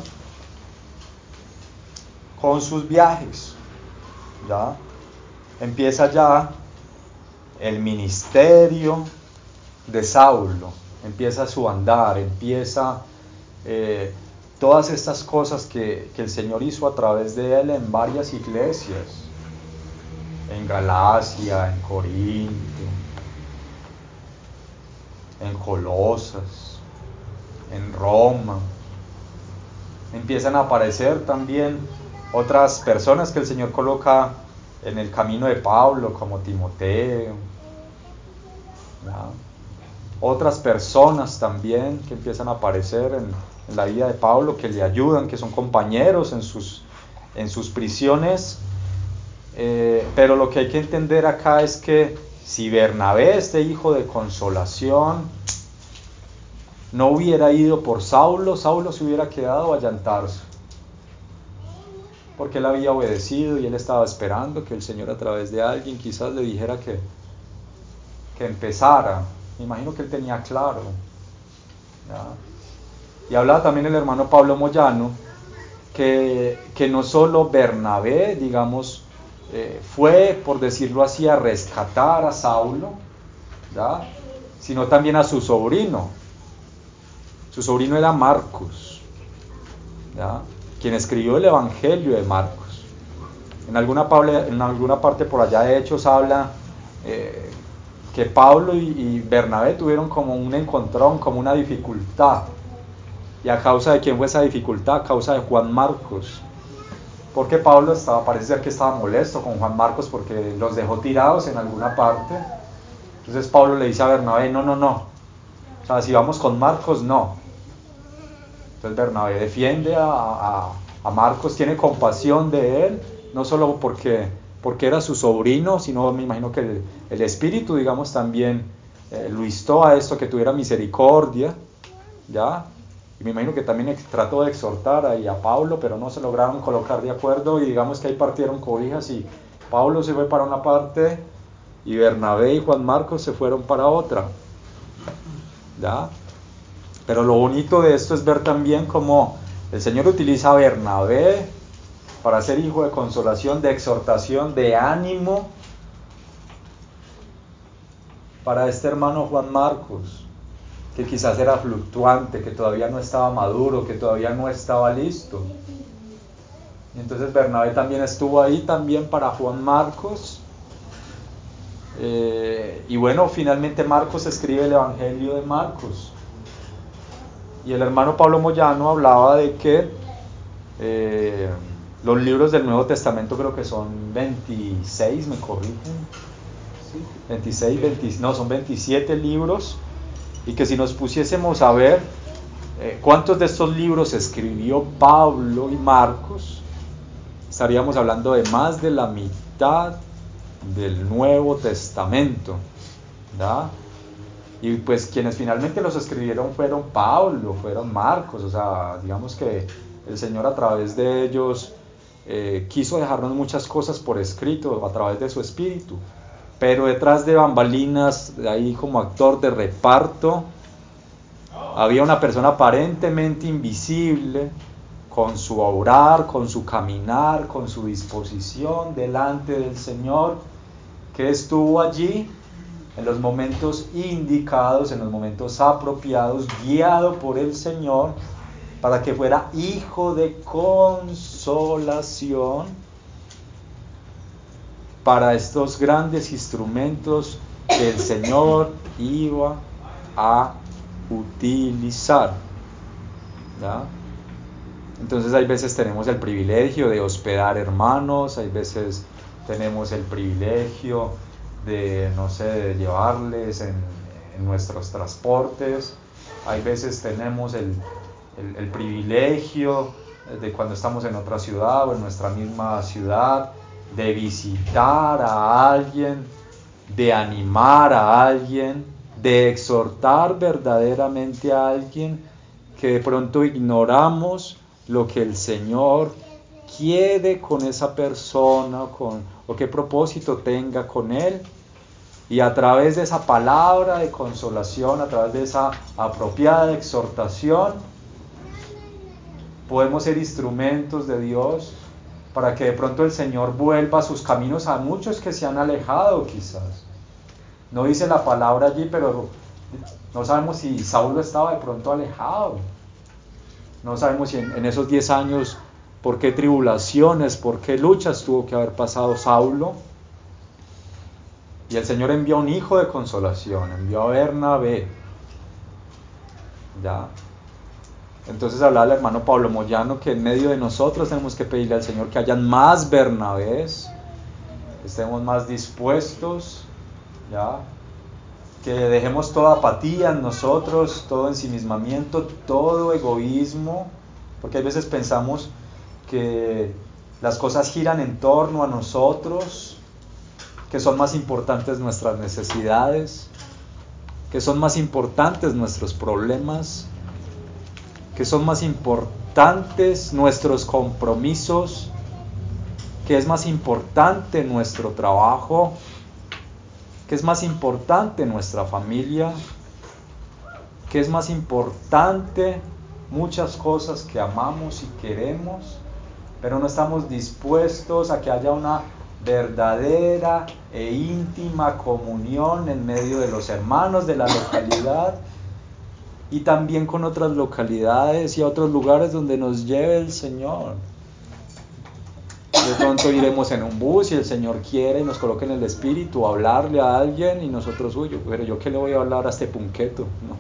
con sus viajes, ¿ya? Empieza ya el ministerio de Saulo, empieza su andar, empieza eh, todas estas cosas que, que el Señor hizo a través de él en varias iglesias, en Galacia, en Corinto, en Colosas, en Roma. Empiezan a aparecer también otras personas que el Señor coloca en el camino de Pablo, como Timoteo, ¿ya? Otras personas también que empiezan a aparecer en, en la vida de Pablo, que le ayudan, que son compañeros en sus, en sus prisiones. Eh, pero lo que hay que entender acá es que si Bernabé, este hijo de consolación, no hubiera ido por Saulo, Saulo se hubiera quedado allá en Tarso, porque él había obedecido y él estaba esperando que el Señor a través de alguien quizás le dijera que, que empezara. Me imagino que él tenía claro, ¿ya? Y hablaba también el hermano Pablo Moyano que, que no solo Bernabé, digamos, eh, fue, por decirlo así, a rescatar a Saulo, ¿ya? Sino también a su sobrino. Su sobrino era Marcos, ¿ya? Quien escribió el Evangelio de Marcos. En alguna, en alguna parte por allá de Hechos habla eh, que Pablo y, y Bernabé tuvieron como un encontrón, como una dificultad. ¿Y a causa de quién fue esa dificultad? A causa de Juan Marcos. Porque Pablo estaba, parece ser que estaba molesto con Juan Marcos porque los dejó tirados en alguna parte. Entonces Pablo le dice a Bernabé, no, no, no. O sea, si vamos con Marcos, no. Entonces Bernabé defiende a, a, a Marcos, tiene compasión de él, no solo porque, porque era su sobrino, sino me imagino que el, el Espíritu, digamos, también eh, lo instó a esto, que tuviera misericordia, ¿ya? y me imagino que también trató de exhortar ahí a Pablo, pero no se lograron colocar de acuerdo y digamos que ahí partieron cobijas y Pablo se fue para una parte y Bernabé y Juan Marcos se fueron para otra, ¿ya? Pero lo bonito de esto es ver también cómo el Señor utiliza a Bernabé para ser hijo de consolación, de exhortación, de ánimo para este hermano Juan Marcos, que quizás era fluctuante, que todavía no estaba maduro, que todavía no estaba listo. Y entonces Bernabé también estuvo ahí también para Juan Marcos. Eh, y bueno, finalmente Marcos escribe el Evangelio de Marcos. Y el hermano Pablo Moyano hablaba de que eh, los libros del Nuevo Testamento creo que son veintiséis, me corrigen, veintiséis, veinte, no, son veintisiete libros, y que si nos pusiésemos a ver eh, cuántos de estos libros escribió Pablo y Marcos, estaríamos hablando de más de la mitad del Nuevo Testamento, ¿verdad? Y pues quienes finalmente los escribieron fueron Pablo, fueron Marcos, o sea, digamos que el Señor a través de ellos eh, quiso dejarnos muchas cosas por escrito, a través de su Espíritu, pero detrás de bambalinas, de ahí como actor de reparto, había una persona aparentemente invisible, con su obrar, con su caminar, con su disposición delante del Señor, que estuvo allí en los momentos indicados, en los momentos apropiados, guiado por el Señor, para que fuera hijo de consolación para estos grandes instrumentos que el Señor iba a utilizar, ¿ya? Entonces hay veces tenemos el privilegio de hospedar hermanos, hay veces tenemos el privilegio de, no sé, de llevarles en, en nuestros transportes, hay veces tenemos el, el, el privilegio de cuando estamos en otra ciudad o en nuestra misma ciudad, de visitar a alguien, de animar a alguien, de exhortar verdaderamente a alguien que de pronto ignoramos lo que el Señor quiere con esa persona, con, o qué propósito tenga con él, y a través de esa palabra de consolación, a través de esa apropiada exhortación, podemos ser instrumentos de Dios para que de pronto el Señor vuelva a sus caminos a muchos que se han alejado quizás. No dice la palabra allí, pero no sabemos si Saulo estaba de pronto alejado. No sabemos si en, en esos diez años por qué tribulaciones, por qué luchas tuvo que haber pasado Saulo. Y el Señor envió un hijo de consolación, envió a Bernabé. ¿Ya? Entonces hablaba el hermano Pablo Moyano que en medio de nosotros tenemos que pedirle al Señor que hayan más Bernabés, estemos más dispuestos, ¿ya? Que dejemos toda apatía en nosotros, todo ensimismamiento, todo egoísmo, porque a veces pensamos que las cosas giran en torno a nosotros, que son más importantes nuestras necesidades, que son más importantes nuestros problemas, que son más importantes nuestros compromisos, que es más importante nuestro trabajo, que es más importante nuestra familia, que es más importante muchas cosas que amamos y queremos, pero no estamos dispuestos a que haya una verdadera e íntima comunión en medio de los hermanos de la localidad y también con otras localidades y a otros lugares donde nos lleve el Señor. De pronto iremos en un bus y el Señor quiere y nos coloque en el espíritu a hablarle a alguien y nosotros, uy, pero yo qué le voy a hablar a este punqueto, ¿no?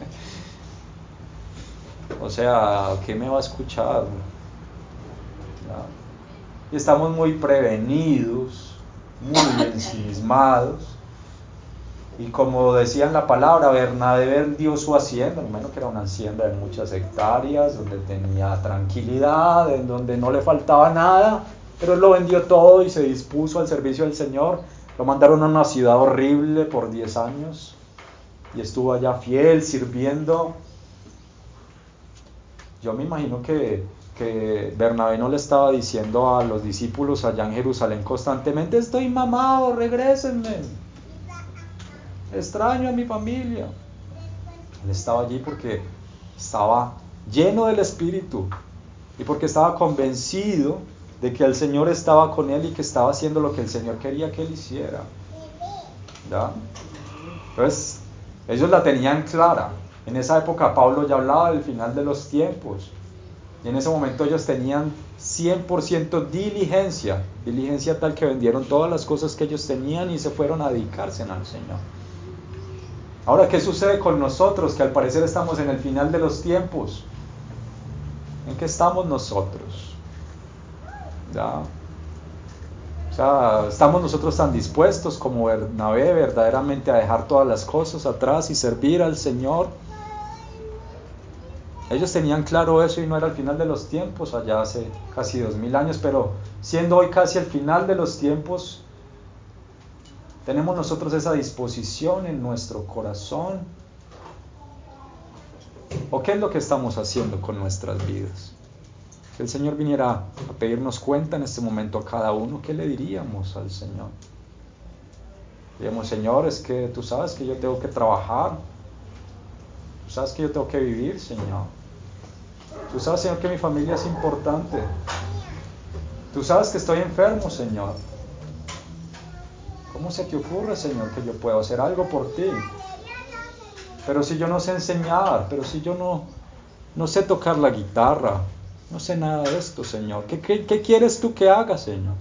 O sea, ¿qué me va a escuchar? ¿Ya? Y estamos muy prevenidos, muy ensimismados. Y como decía en la palabra, Bernabé vendió su hacienda, menos que era una hacienda de muchas hectáreas, donde tenía tranquilidad, en donde no le faltaba nada, pero él lo vendió todo y se dispuso al servicio del Señor. Lo mandaron a una ciudad horrible por diez años y estuvo allá fiel, sirviendo. Yo me imagino que, que Bernabé no le estaba diciendo a los discípulos allá en Jerusalén constantemente: estoy mamado, regrésenme, extraño a mi familia. Él estaba allí porque estaba lleno del Espíritu y porque estaba convencido de que el Señor estaba con él y que estaba haciendo lo que el Señor quería que él hiciera. ¿Ya? Entonces, ellos la tenían clara. En esa época Pablo ya hablaba del final de los tiempos. Y en ese momento ellos tenían cien por ciento diligencia. Diligencia tal que vendieron todas las cosas que ellos tenían y se fueron a dedicarse al Señor. Ahora, ¿qué sucede con nosotros? Que al parecer estamos en el final de los tiempos. ¿En qué estamos nosotros? ¿Ya? O sea, ¿estamos nosotros tan dispuestos como Bernabé verdaderamente a dejar todas las cosas atrás y servir al Señor? Ellos tenían claro eso y no era el final de los tiempos, allá hace casi dos mil años, pero siendo hoy casi el final de los tiempos, ¿tenemos nosotros esa disposición en nuestro corazón? ¿O qué es lo que estamos haciendo con nuestras vidas? Si el Señor viniera a pedirnos cuenta en este momento a cada uno, ¿qué le diríamos al Señor? Diríamos: Señor, es que tú sabes que yo tengo que trabajar, tú sabes que yo tengo que vivir, Señor. Tú sabes, Señor, que mi familia es importante. Tú sabes que estoy enfermo, Señor. ¿Cómo se te ocurre, Señor, que yo puedo hacer algo por ti? Pero si yo no sé enseñar, pero si yo no, no sé tocar la guitarra, no sé nada de esto, Señor. ¿Qué, qué, qué quieres tú que haga, Señor?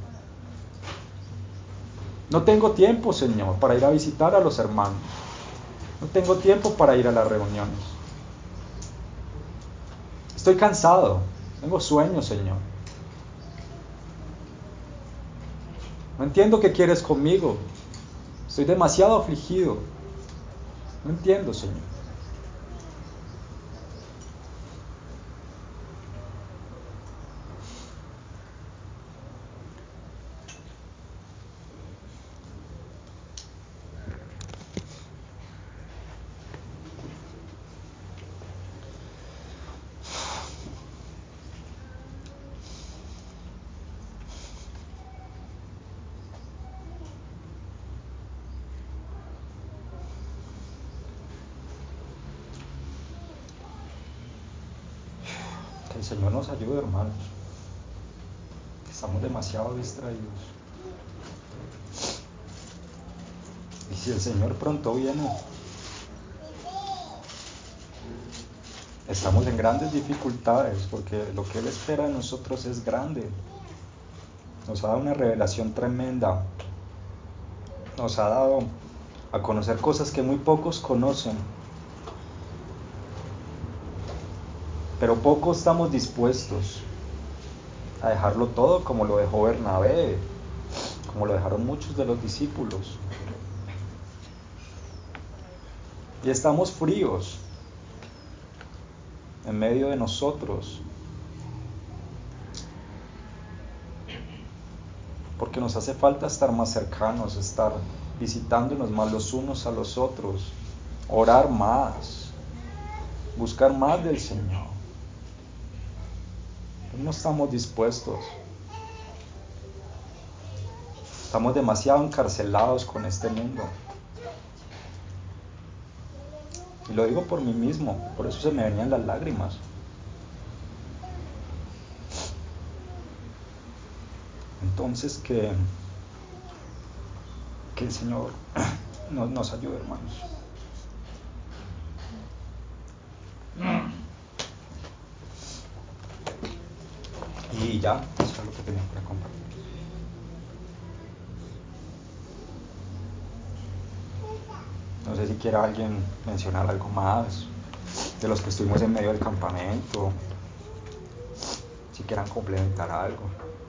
No tengo tiempo, Señor, para ir a visitar a los hermanos. No tengo tiempo para ir a las reuniones. Estoy cansado, tengo sueño, Señor. No entiendo qué quieres conmigo. Estoy demasiado afligido. No entiendo, Señor. Que el Señor nos ayude, hermanos. Que estamos demasiado distraídos. Y si el Señor pronto viene, estamos en grandes dificultades, porque lo que Él espera de nosotros es grande. Nos ha dado una revelación tremenda. Nos ha dado a conocer cosas que muy pocos conocen. Pero pocos estamos dispuestos a dejarlo todo, como lo dejó Bernabé, como lo dejaron muchos de los discípulos. Y estamos fríos en medio de nosotros, porque nos hace falta estar más cercanos, estar visitándonos más los unos a los otros, orar más, buscar más del Señor. Pero no estamos dispuestos. Estamos demasiado encarcelados con este mundo. Y lo digo por mí mismo, por eso se me venían las lágrimas. Entonces que, que el Señor nos, nos ayude, hermanos. Y ya, eso es lo que tenía para compartir. No sé si quiera alguien mencionar algo más de los que estuvimos en medio del campamento, si quieran complementar algo.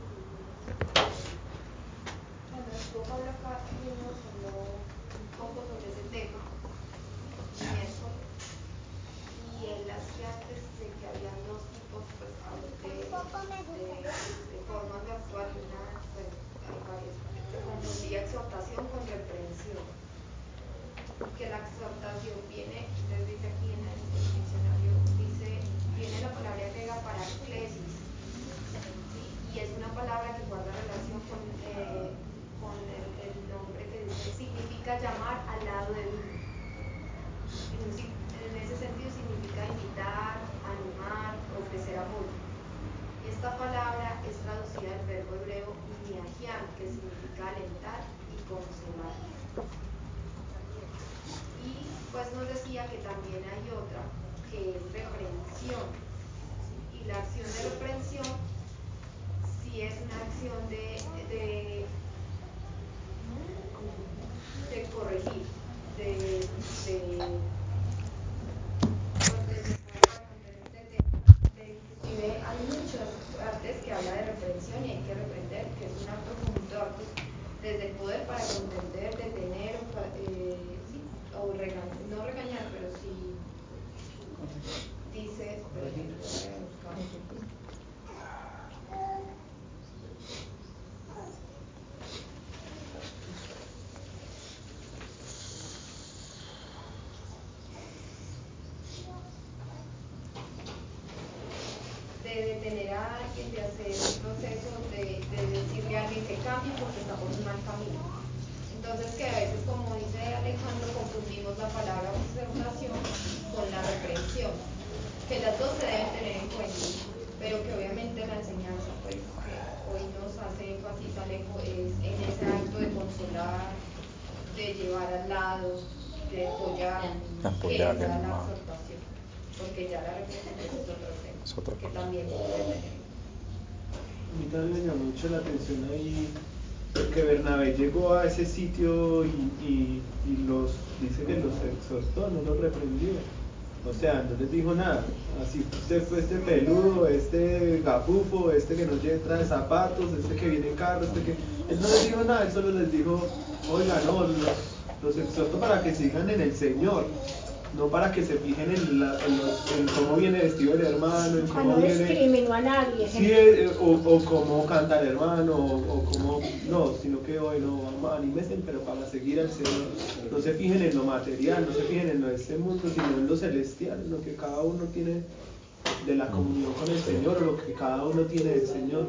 Cuando estuvo Pablo acá, él nos habló un poco sobre ese tema, el miércoles, y él hacía antes de que habían dos tipos, pues habló de, de, de formas de actuar y una, bueno, hay varias, que confundía exhortación con reprensión, y que la exhortación viene, entonces dice aquí en el, el diccionario, dice, viene la palabra griega consolar. Y pues nos decía que también hay otra, que es reprensión. Y la acción de reprensión sí es una acción de, de, de corregir, de, de, inclusive hay muchas partes que habla de reprensión y hay que reprender, que es un acto conjunto de actos desde el poder para contender, detener, eh, sí, o regañar, no regañar, pero sí dice, por ejemplo, voy a buscar. De detener a alguien, de hacer un proceso, de, de decirle a alguien que cambie porque está por un mal camino. Entonces que a veces, como dice Alejandro, confundimos la palabra observación con la reprensión, que las dos se deben tener en cuenta, pero que obviamente la enseñanza, pues, que hoy nos hace énfasis, Alejo, es en ese acto de consolar, de llevar al lado, de apoyar, Apoyar, que sea la animar. exhortación, porque ya la reprensión es otro tema, Es otra que cosa. también se debe tener. A mí también me llamó mucho la atención ahí, porque Bernabé llegó a ese sitio y, y, y los dice que los exhortó, no los reprendió. O sea, no les dijo nada. Así usted fue este peludo, este gafufo, este que no lle- trae zapatos, este que viene en carro, este que... Él no les dijo nada, él solo les dijo, oiga, no, los, los exhorto para que sigan en el Señor. No para que se fijen en, la, en, los, en cómo viene vestido el hermano, en O sea, cómo no viene... discriminó a nadie. Sí, eh, o, o cómo canta el hermano, o, o cómo... No, sino que hoy no, vamos, anímense, pero para seguir al Señor. No se fijen en lo material, no se fijen en lo de este mundo, sino en lo celestial, en lo que cada uno tiene de la comunión con el Señor, o lo que cada uno tiene del Señor.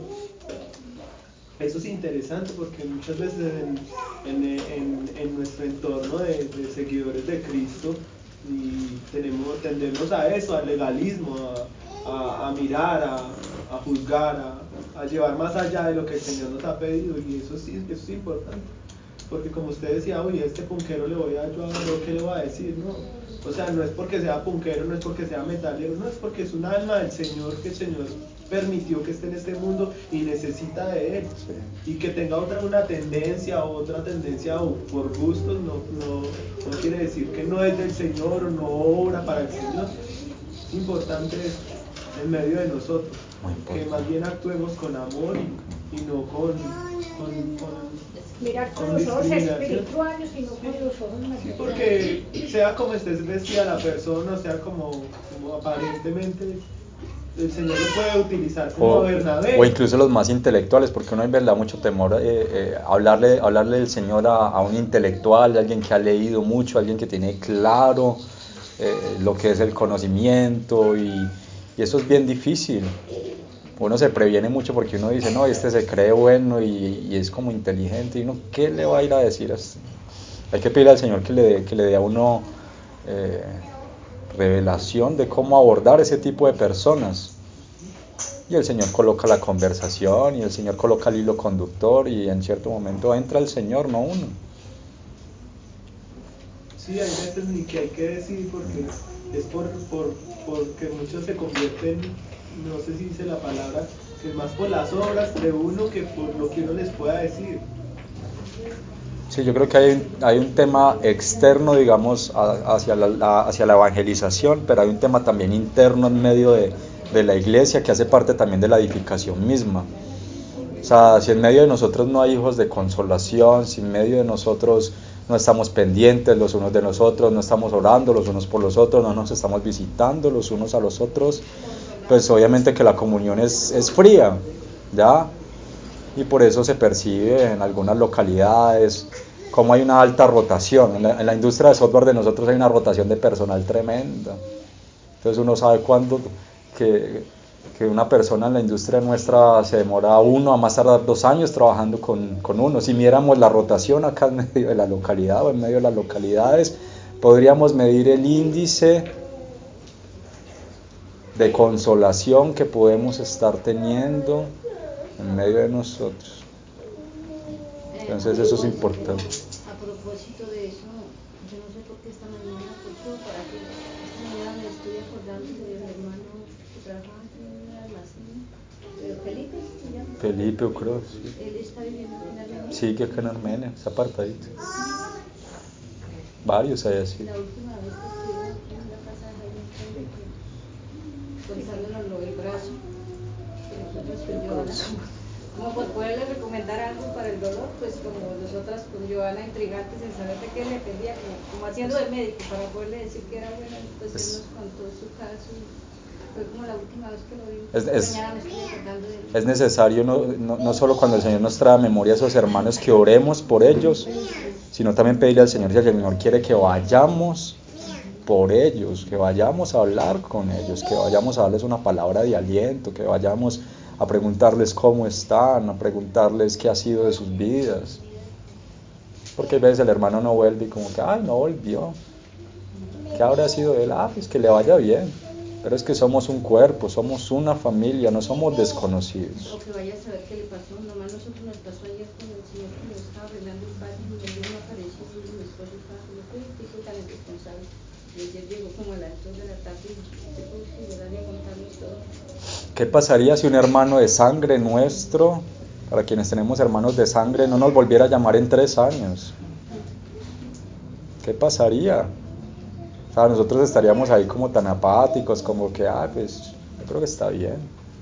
Eso es interesante porque muchas veces en, en, en, en nuestro entorno de, de seguidores de Cristo y tenemos, tendemos a eso, al legalismo, a, a, a mirar, a, a juzgar, a, a llevar más allá de lo que el Señor nos ha pedido, y eso sí, eso es importante. Porque como usted decía, oye, a este punquero le voy a ayudar, ¿qué le voy a decir? No, o sea, no es porque sea punquero, no es porque sea metalero, no, es porque es un alma del Señor, que el Señor permitió que esté en este mundo y necesita de él. Y que tenga otra una tendencia o otra tendencia o por gustos, no, no, no quiere decir que no es del Señor o no obra para el Señor. Es importante en medio de nosotros, que más bien actuemos con amor y, y no con... con, con Mirar con, con los ojos discriminación. espirituales y no con los ojos Sí, materiales. porque sea como estés vestida la persona, o sea como, como aparentemente, el Señor lo puede utilizar como O, Bernabé. o incluso los más intelectuales, porque uno a veces le da mucho temor eh, eh, hablarle, hablarle del Señor a, a un intelectual, alguien que ha leído mucho, alguien que tiene claro eh, lo que es el conocimiento, y, y eso es bien difícil. Uno se previene mucho porque uno dice, no, este se cree bueno y, y es como inteligente, y uno, ¿qué le va a ir a decir a este? Hay que pedirle al Señor que le dé, que le dé a uno eh, revelación de cómo abordar ese tipo de personas. Y el Señor coloca la conversación, y el Señor coloca el hilo conductor, y en cierto momento entra el Señor, no uno. Sí, hay veces ni que hay que decir porque es por, por porque muchos se convierten, no sé si dice la palabra, que es más por las obras de uno que por lo que uno les pueda decir. Sí, yo creo que hay, hay un tema externo, digamos, a, hacia, la, la, hacia la evangelización, pero hay un tema también interno en medio de, de la iglesia que hace parte también de la edificación misma. O sea, si en medio de nosotros no hay hijos de consolación, si en medio de nosotros no estamos pendientes los unos de nosotros, no estamos orando los unos por los otros, no nos estamos visitando los unos a los otros, pues obviamente que la comunión es, es fría, ¿ya? Y por eso se percibe en algunas localidades como hay una alta rotación. En la, en la industria de software de nosotros hay una rotación de personal tremenda. Entonces uno sabe cuándo que, que una persona en la industria nuestra se demora uno a más tardar dos años trabajando con, con uno. Si miéramos la rotación acá en medio de la localidad o en medio de las localidades, podríamos medir el índice de consolación que podemos estar teniendo en medio de nosotros. Entonces eso es importante. A propósito de eso, yo no sé por qué esta mañana, por todo, para que esta mañana me estoy acordando del hermano que trabaja en el almacén, eh, Felipe, ¿se llama? Felipe Ucros, sí. Él está viviendo en Armenia. Sí, que acá en Armenia, está apartadito. Varios hay así. La última vez que estuvimos aquí en la casa de Jaime Enrique, contándonos lo del brazo, que nosotros con Joana, como por poderle recomendar algo para el dolor, pues como nosotras con Joana intrigantes en saber de qué le pedía, como, como haciendo de médico para poderle decir que era bueno, pues él nos contó su caso y fue como la última vez que lo vimos. Es, es, mañana me estoy acordando de él. Es necesario no, no, no solo cuando el Señor nos trae a memoria a esos hermanos que oremos por ellos, sino también pedirle al Señor si el Señor quiere que vayamos por ellos, que vayamos a hablar con ellos, que vayamos a darles una palabra de aliento, que vayamos a preguntarles cómo están, a preguntarles qué ha sido de sus vidas. Porque a veces el hermano no vuelve y como que, ay, no volvió. ¿Qué habrá sido de él? Ah, pues que le vaya bien. Pero es que somos un cuerpo, somos una familia, no somos desconocidos. O que vaya a saber qué le pasó. Nomás nosotros nos pasó ayer con el señor que nos estaba arreglando el baño y él no apareció y mi esposo estaba como, ¿qué tipo tan irresponsable? Y ayer llegó como a las dos de la tarde y se puso a llorar y a contarnos todo. ¿Qué pasaría si un hermano de sangre nuestro, para quienes tenemos hermanos de sangre, no nos volviera a llamar en tres años? ¿Qué pasaría? O sea, nosotros estaríamos ahí como tan apáticos, como que, ah, pues, yo creo que está bien.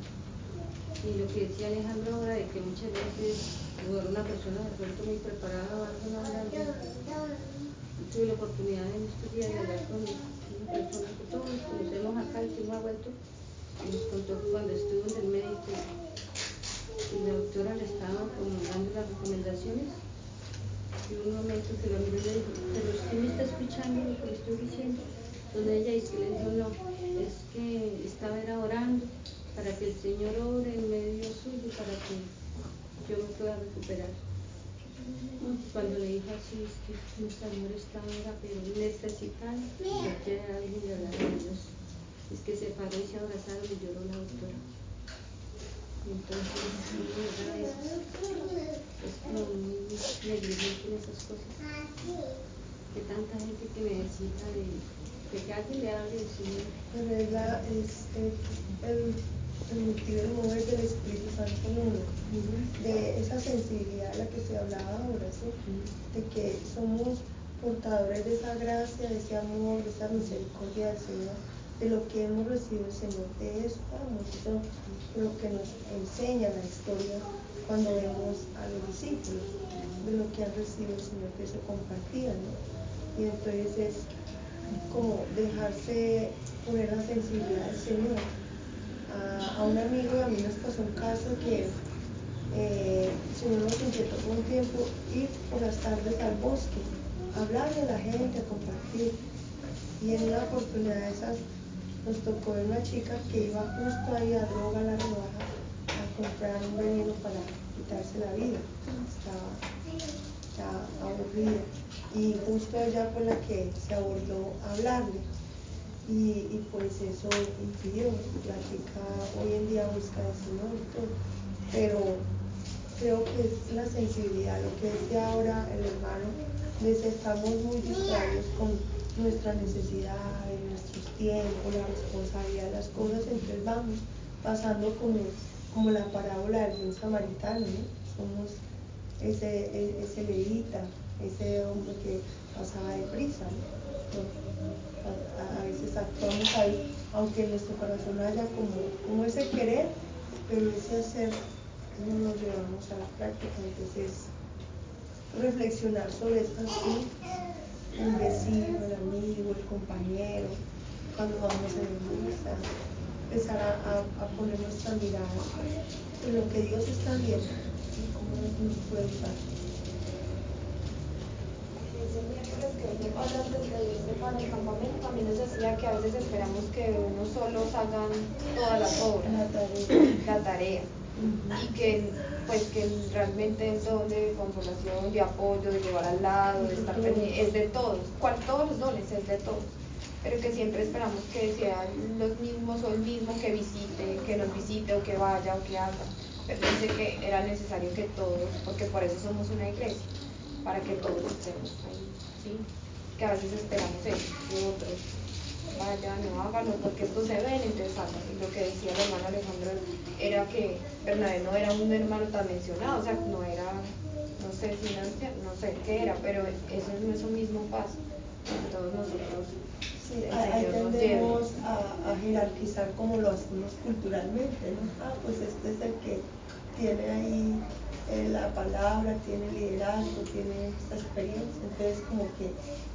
Y lo que decía Alejandro ahora, de que muchas veces una persona de pronto muy preparada va a hablar de tuve la oportunidad en estos días de hablar con una persona que todos conocemos acá y que no ha vuelto, y nos contó que cuando estuvo en el médico y la doctora le estaba como dando las recomendaciones, y un momento que la miró y le dijo, pero usted me está escuchando lo que le estoy diciendo, donde ella dice que le dijo, no, es que estaba era orando para que el Señor ore en medio suyo para que yo me pueda recuperar. Cuando le dijo así, es que nuestro amor estaba era, pero necesitada de que alguien le hablara de Dios. Es que se paró y se abrazaron y lloró la doctora. Y entonces, sí, ¿verdad? Es, es como muy negligente en esas cosas. Que tanta gente que necesita de, de que alguien le hable del Señor. Pero es, la, es, es el permitir el mover del Espíritu Santo en uno, uh-huh. De esa sensibilidad de la que se hablaba ahora, ¿sí? Uh-huh. De que somos portadores de esa gracia, de ese amor, de esa misericordia del Señor, de lo que hemos recibido el Señor, de eso estamos, eso es lo que nos enseña la historia cuando vemos a los discípulos, de lo que han recibido el Señor, que se compartían, ¿no? Y entonces es como dejarse poner la sensibilidad del Señor. A, a un amigo y a mí nos pasó un caso que eh, el Señor nos inquietó por un tiempo ir por las tardes al bosque, a hablarle a la gente, a compartir. Y en una oportunidad de esas nos tocó ver una chica que iba justo ahí a Droga La Rebaja a comprar un veneno para quitarse la vida. Estaba, estaba aburrida. Y justo ella fue la que se abordó a hablarle. Y, y pues eso impidió. La chica hoy en día busca al Señor y todo. Pero creo que es la sensibilidad, lo que decía ahora el hermano, de si estamos muy distraídos con nuestras necesidades, nuestros tiempos, la responsabilidad de las cosas, entonces vamos pasando como, como la parábola del buen samaritano, ¿no? Somos ese, ese levita, ese hombre que pasaba deprisa, ¿no? A, a veces actuamos ahí, aunque en nuestro corazón haya como, como ese querer, pero ese hacer no nos llevamos a la práctica. Entonces, reflexionar sobre estas cosas, el vecino, el amigo, el compañero, cuando vamos en el bus, empezar a, a, a poner nuestra mirada en lo que Dios está viendo y cómo nos puede usar. Ese miércoles que venimos antes de irse para el campamento, también nos decía que a veces esperamos que unos solos hagan todas las obras, la tarea, la tarea. Uh-huh. Y que pues que realmente el don de consolación, de apoyo, de llevar al lado, de estar pendiente, es de todos, cual todos los dones es de todos, pero que siempre esperamos que sean los mismos o el mismo que visite, que nos visite o que vaya o que haga. Pero dice que era necesario que todos, porque por eso somos una iglesia, para que todos estemos ahí, ¿sí? Que a veces esperamos eso, que otros vayan o háganlo, porque esto se ve, entonces hagan. Y lo que decía el hermano Alejandro era que Bernabé no era un hermano tan mencionado, o sea, no era, no sé si era anciano, no sé qué era, pero eso no es un mismo paso. Todos nosotros, Sí, el ahí Señor nos lleve. tendemos a, a jerarquizar como lo hacemos culturalmente, ¿no? Ah, pues este es el que tiene ahí eh, la palabra, tiene liderazgo, tiene esta experiencia, entonces como que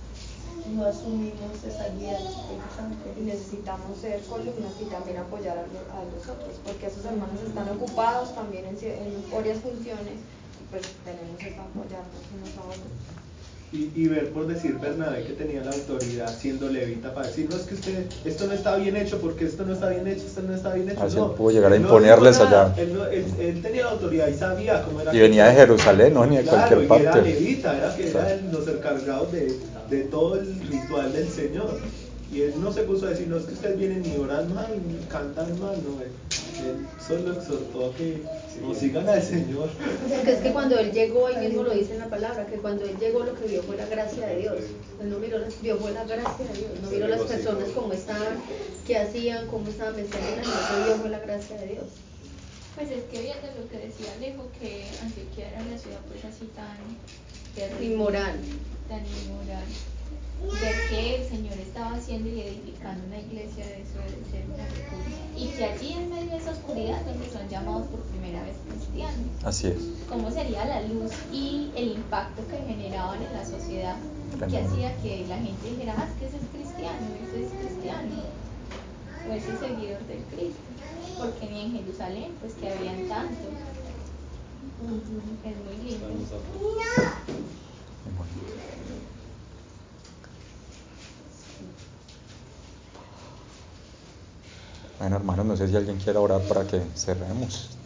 no asumimos esa guía del Espíritu Santo. Y necesitamos ser columnas y también apoyar a, lo- a los otros, porque esos hermanos están ocupados también en, ci- en varias funciones y pues tenemos que apoyarnos unos a otros. Y, y ver, por decir Bernabé, que tenía la autoridad siendo levita para decir, no, es que usted, esto no está bien hecho, porque esto no está bien hecho, esto no está bien hecho. Así no, él pudo llegar a no imponerles dijo nada. allá. Él, no- él- él tenía la autoridad y sabía cómo era. Y venía de Jerusalén, no, ni de Claro, cualquier y era parte. levita, era que Claro. era el- los encargados de, de todo el ritual del Señor. Y él no se puso a decir, no, es que ustedes vienen ni orar mal, ni cantar mal, no. Él, él solo exhortó a que nos sigan al Señor. Porque es que cuando él llegó, ahí mismo lo dice en la palabra, que cuando él llegó lo que vio fue la gracia de Dios. Él no miró, las- vio fue la gracia de Dios, no miró las personas cómo estaban, qué hacían, cómo estaban vestidos, no vio fue la gracia de Dios. Pues es que viendo lo que decía Alejo, que Antioquía era una ciudad pues así tan terrible, Inmoral. tan inmoral, ver que el Señor estaba haciendo y edificando una iglesia, de eso debe ser una locura. Y que allí en medio de esa oscuridad donde son llamados por primera vez cristianos. Así es. ¿Cómo sería la luz y el impacto que generaban en la sociedad? Que Tremendo. hacía que la gente dijera, ah, es que ese es cristiano, ese es cristiano, o ese es seguidor del Cristo. Porque ni en Jerusalén, pues que habían tantos. Es muy lindo. Bueno, hermanos, no sé si alguien quiere orar para que cerremos.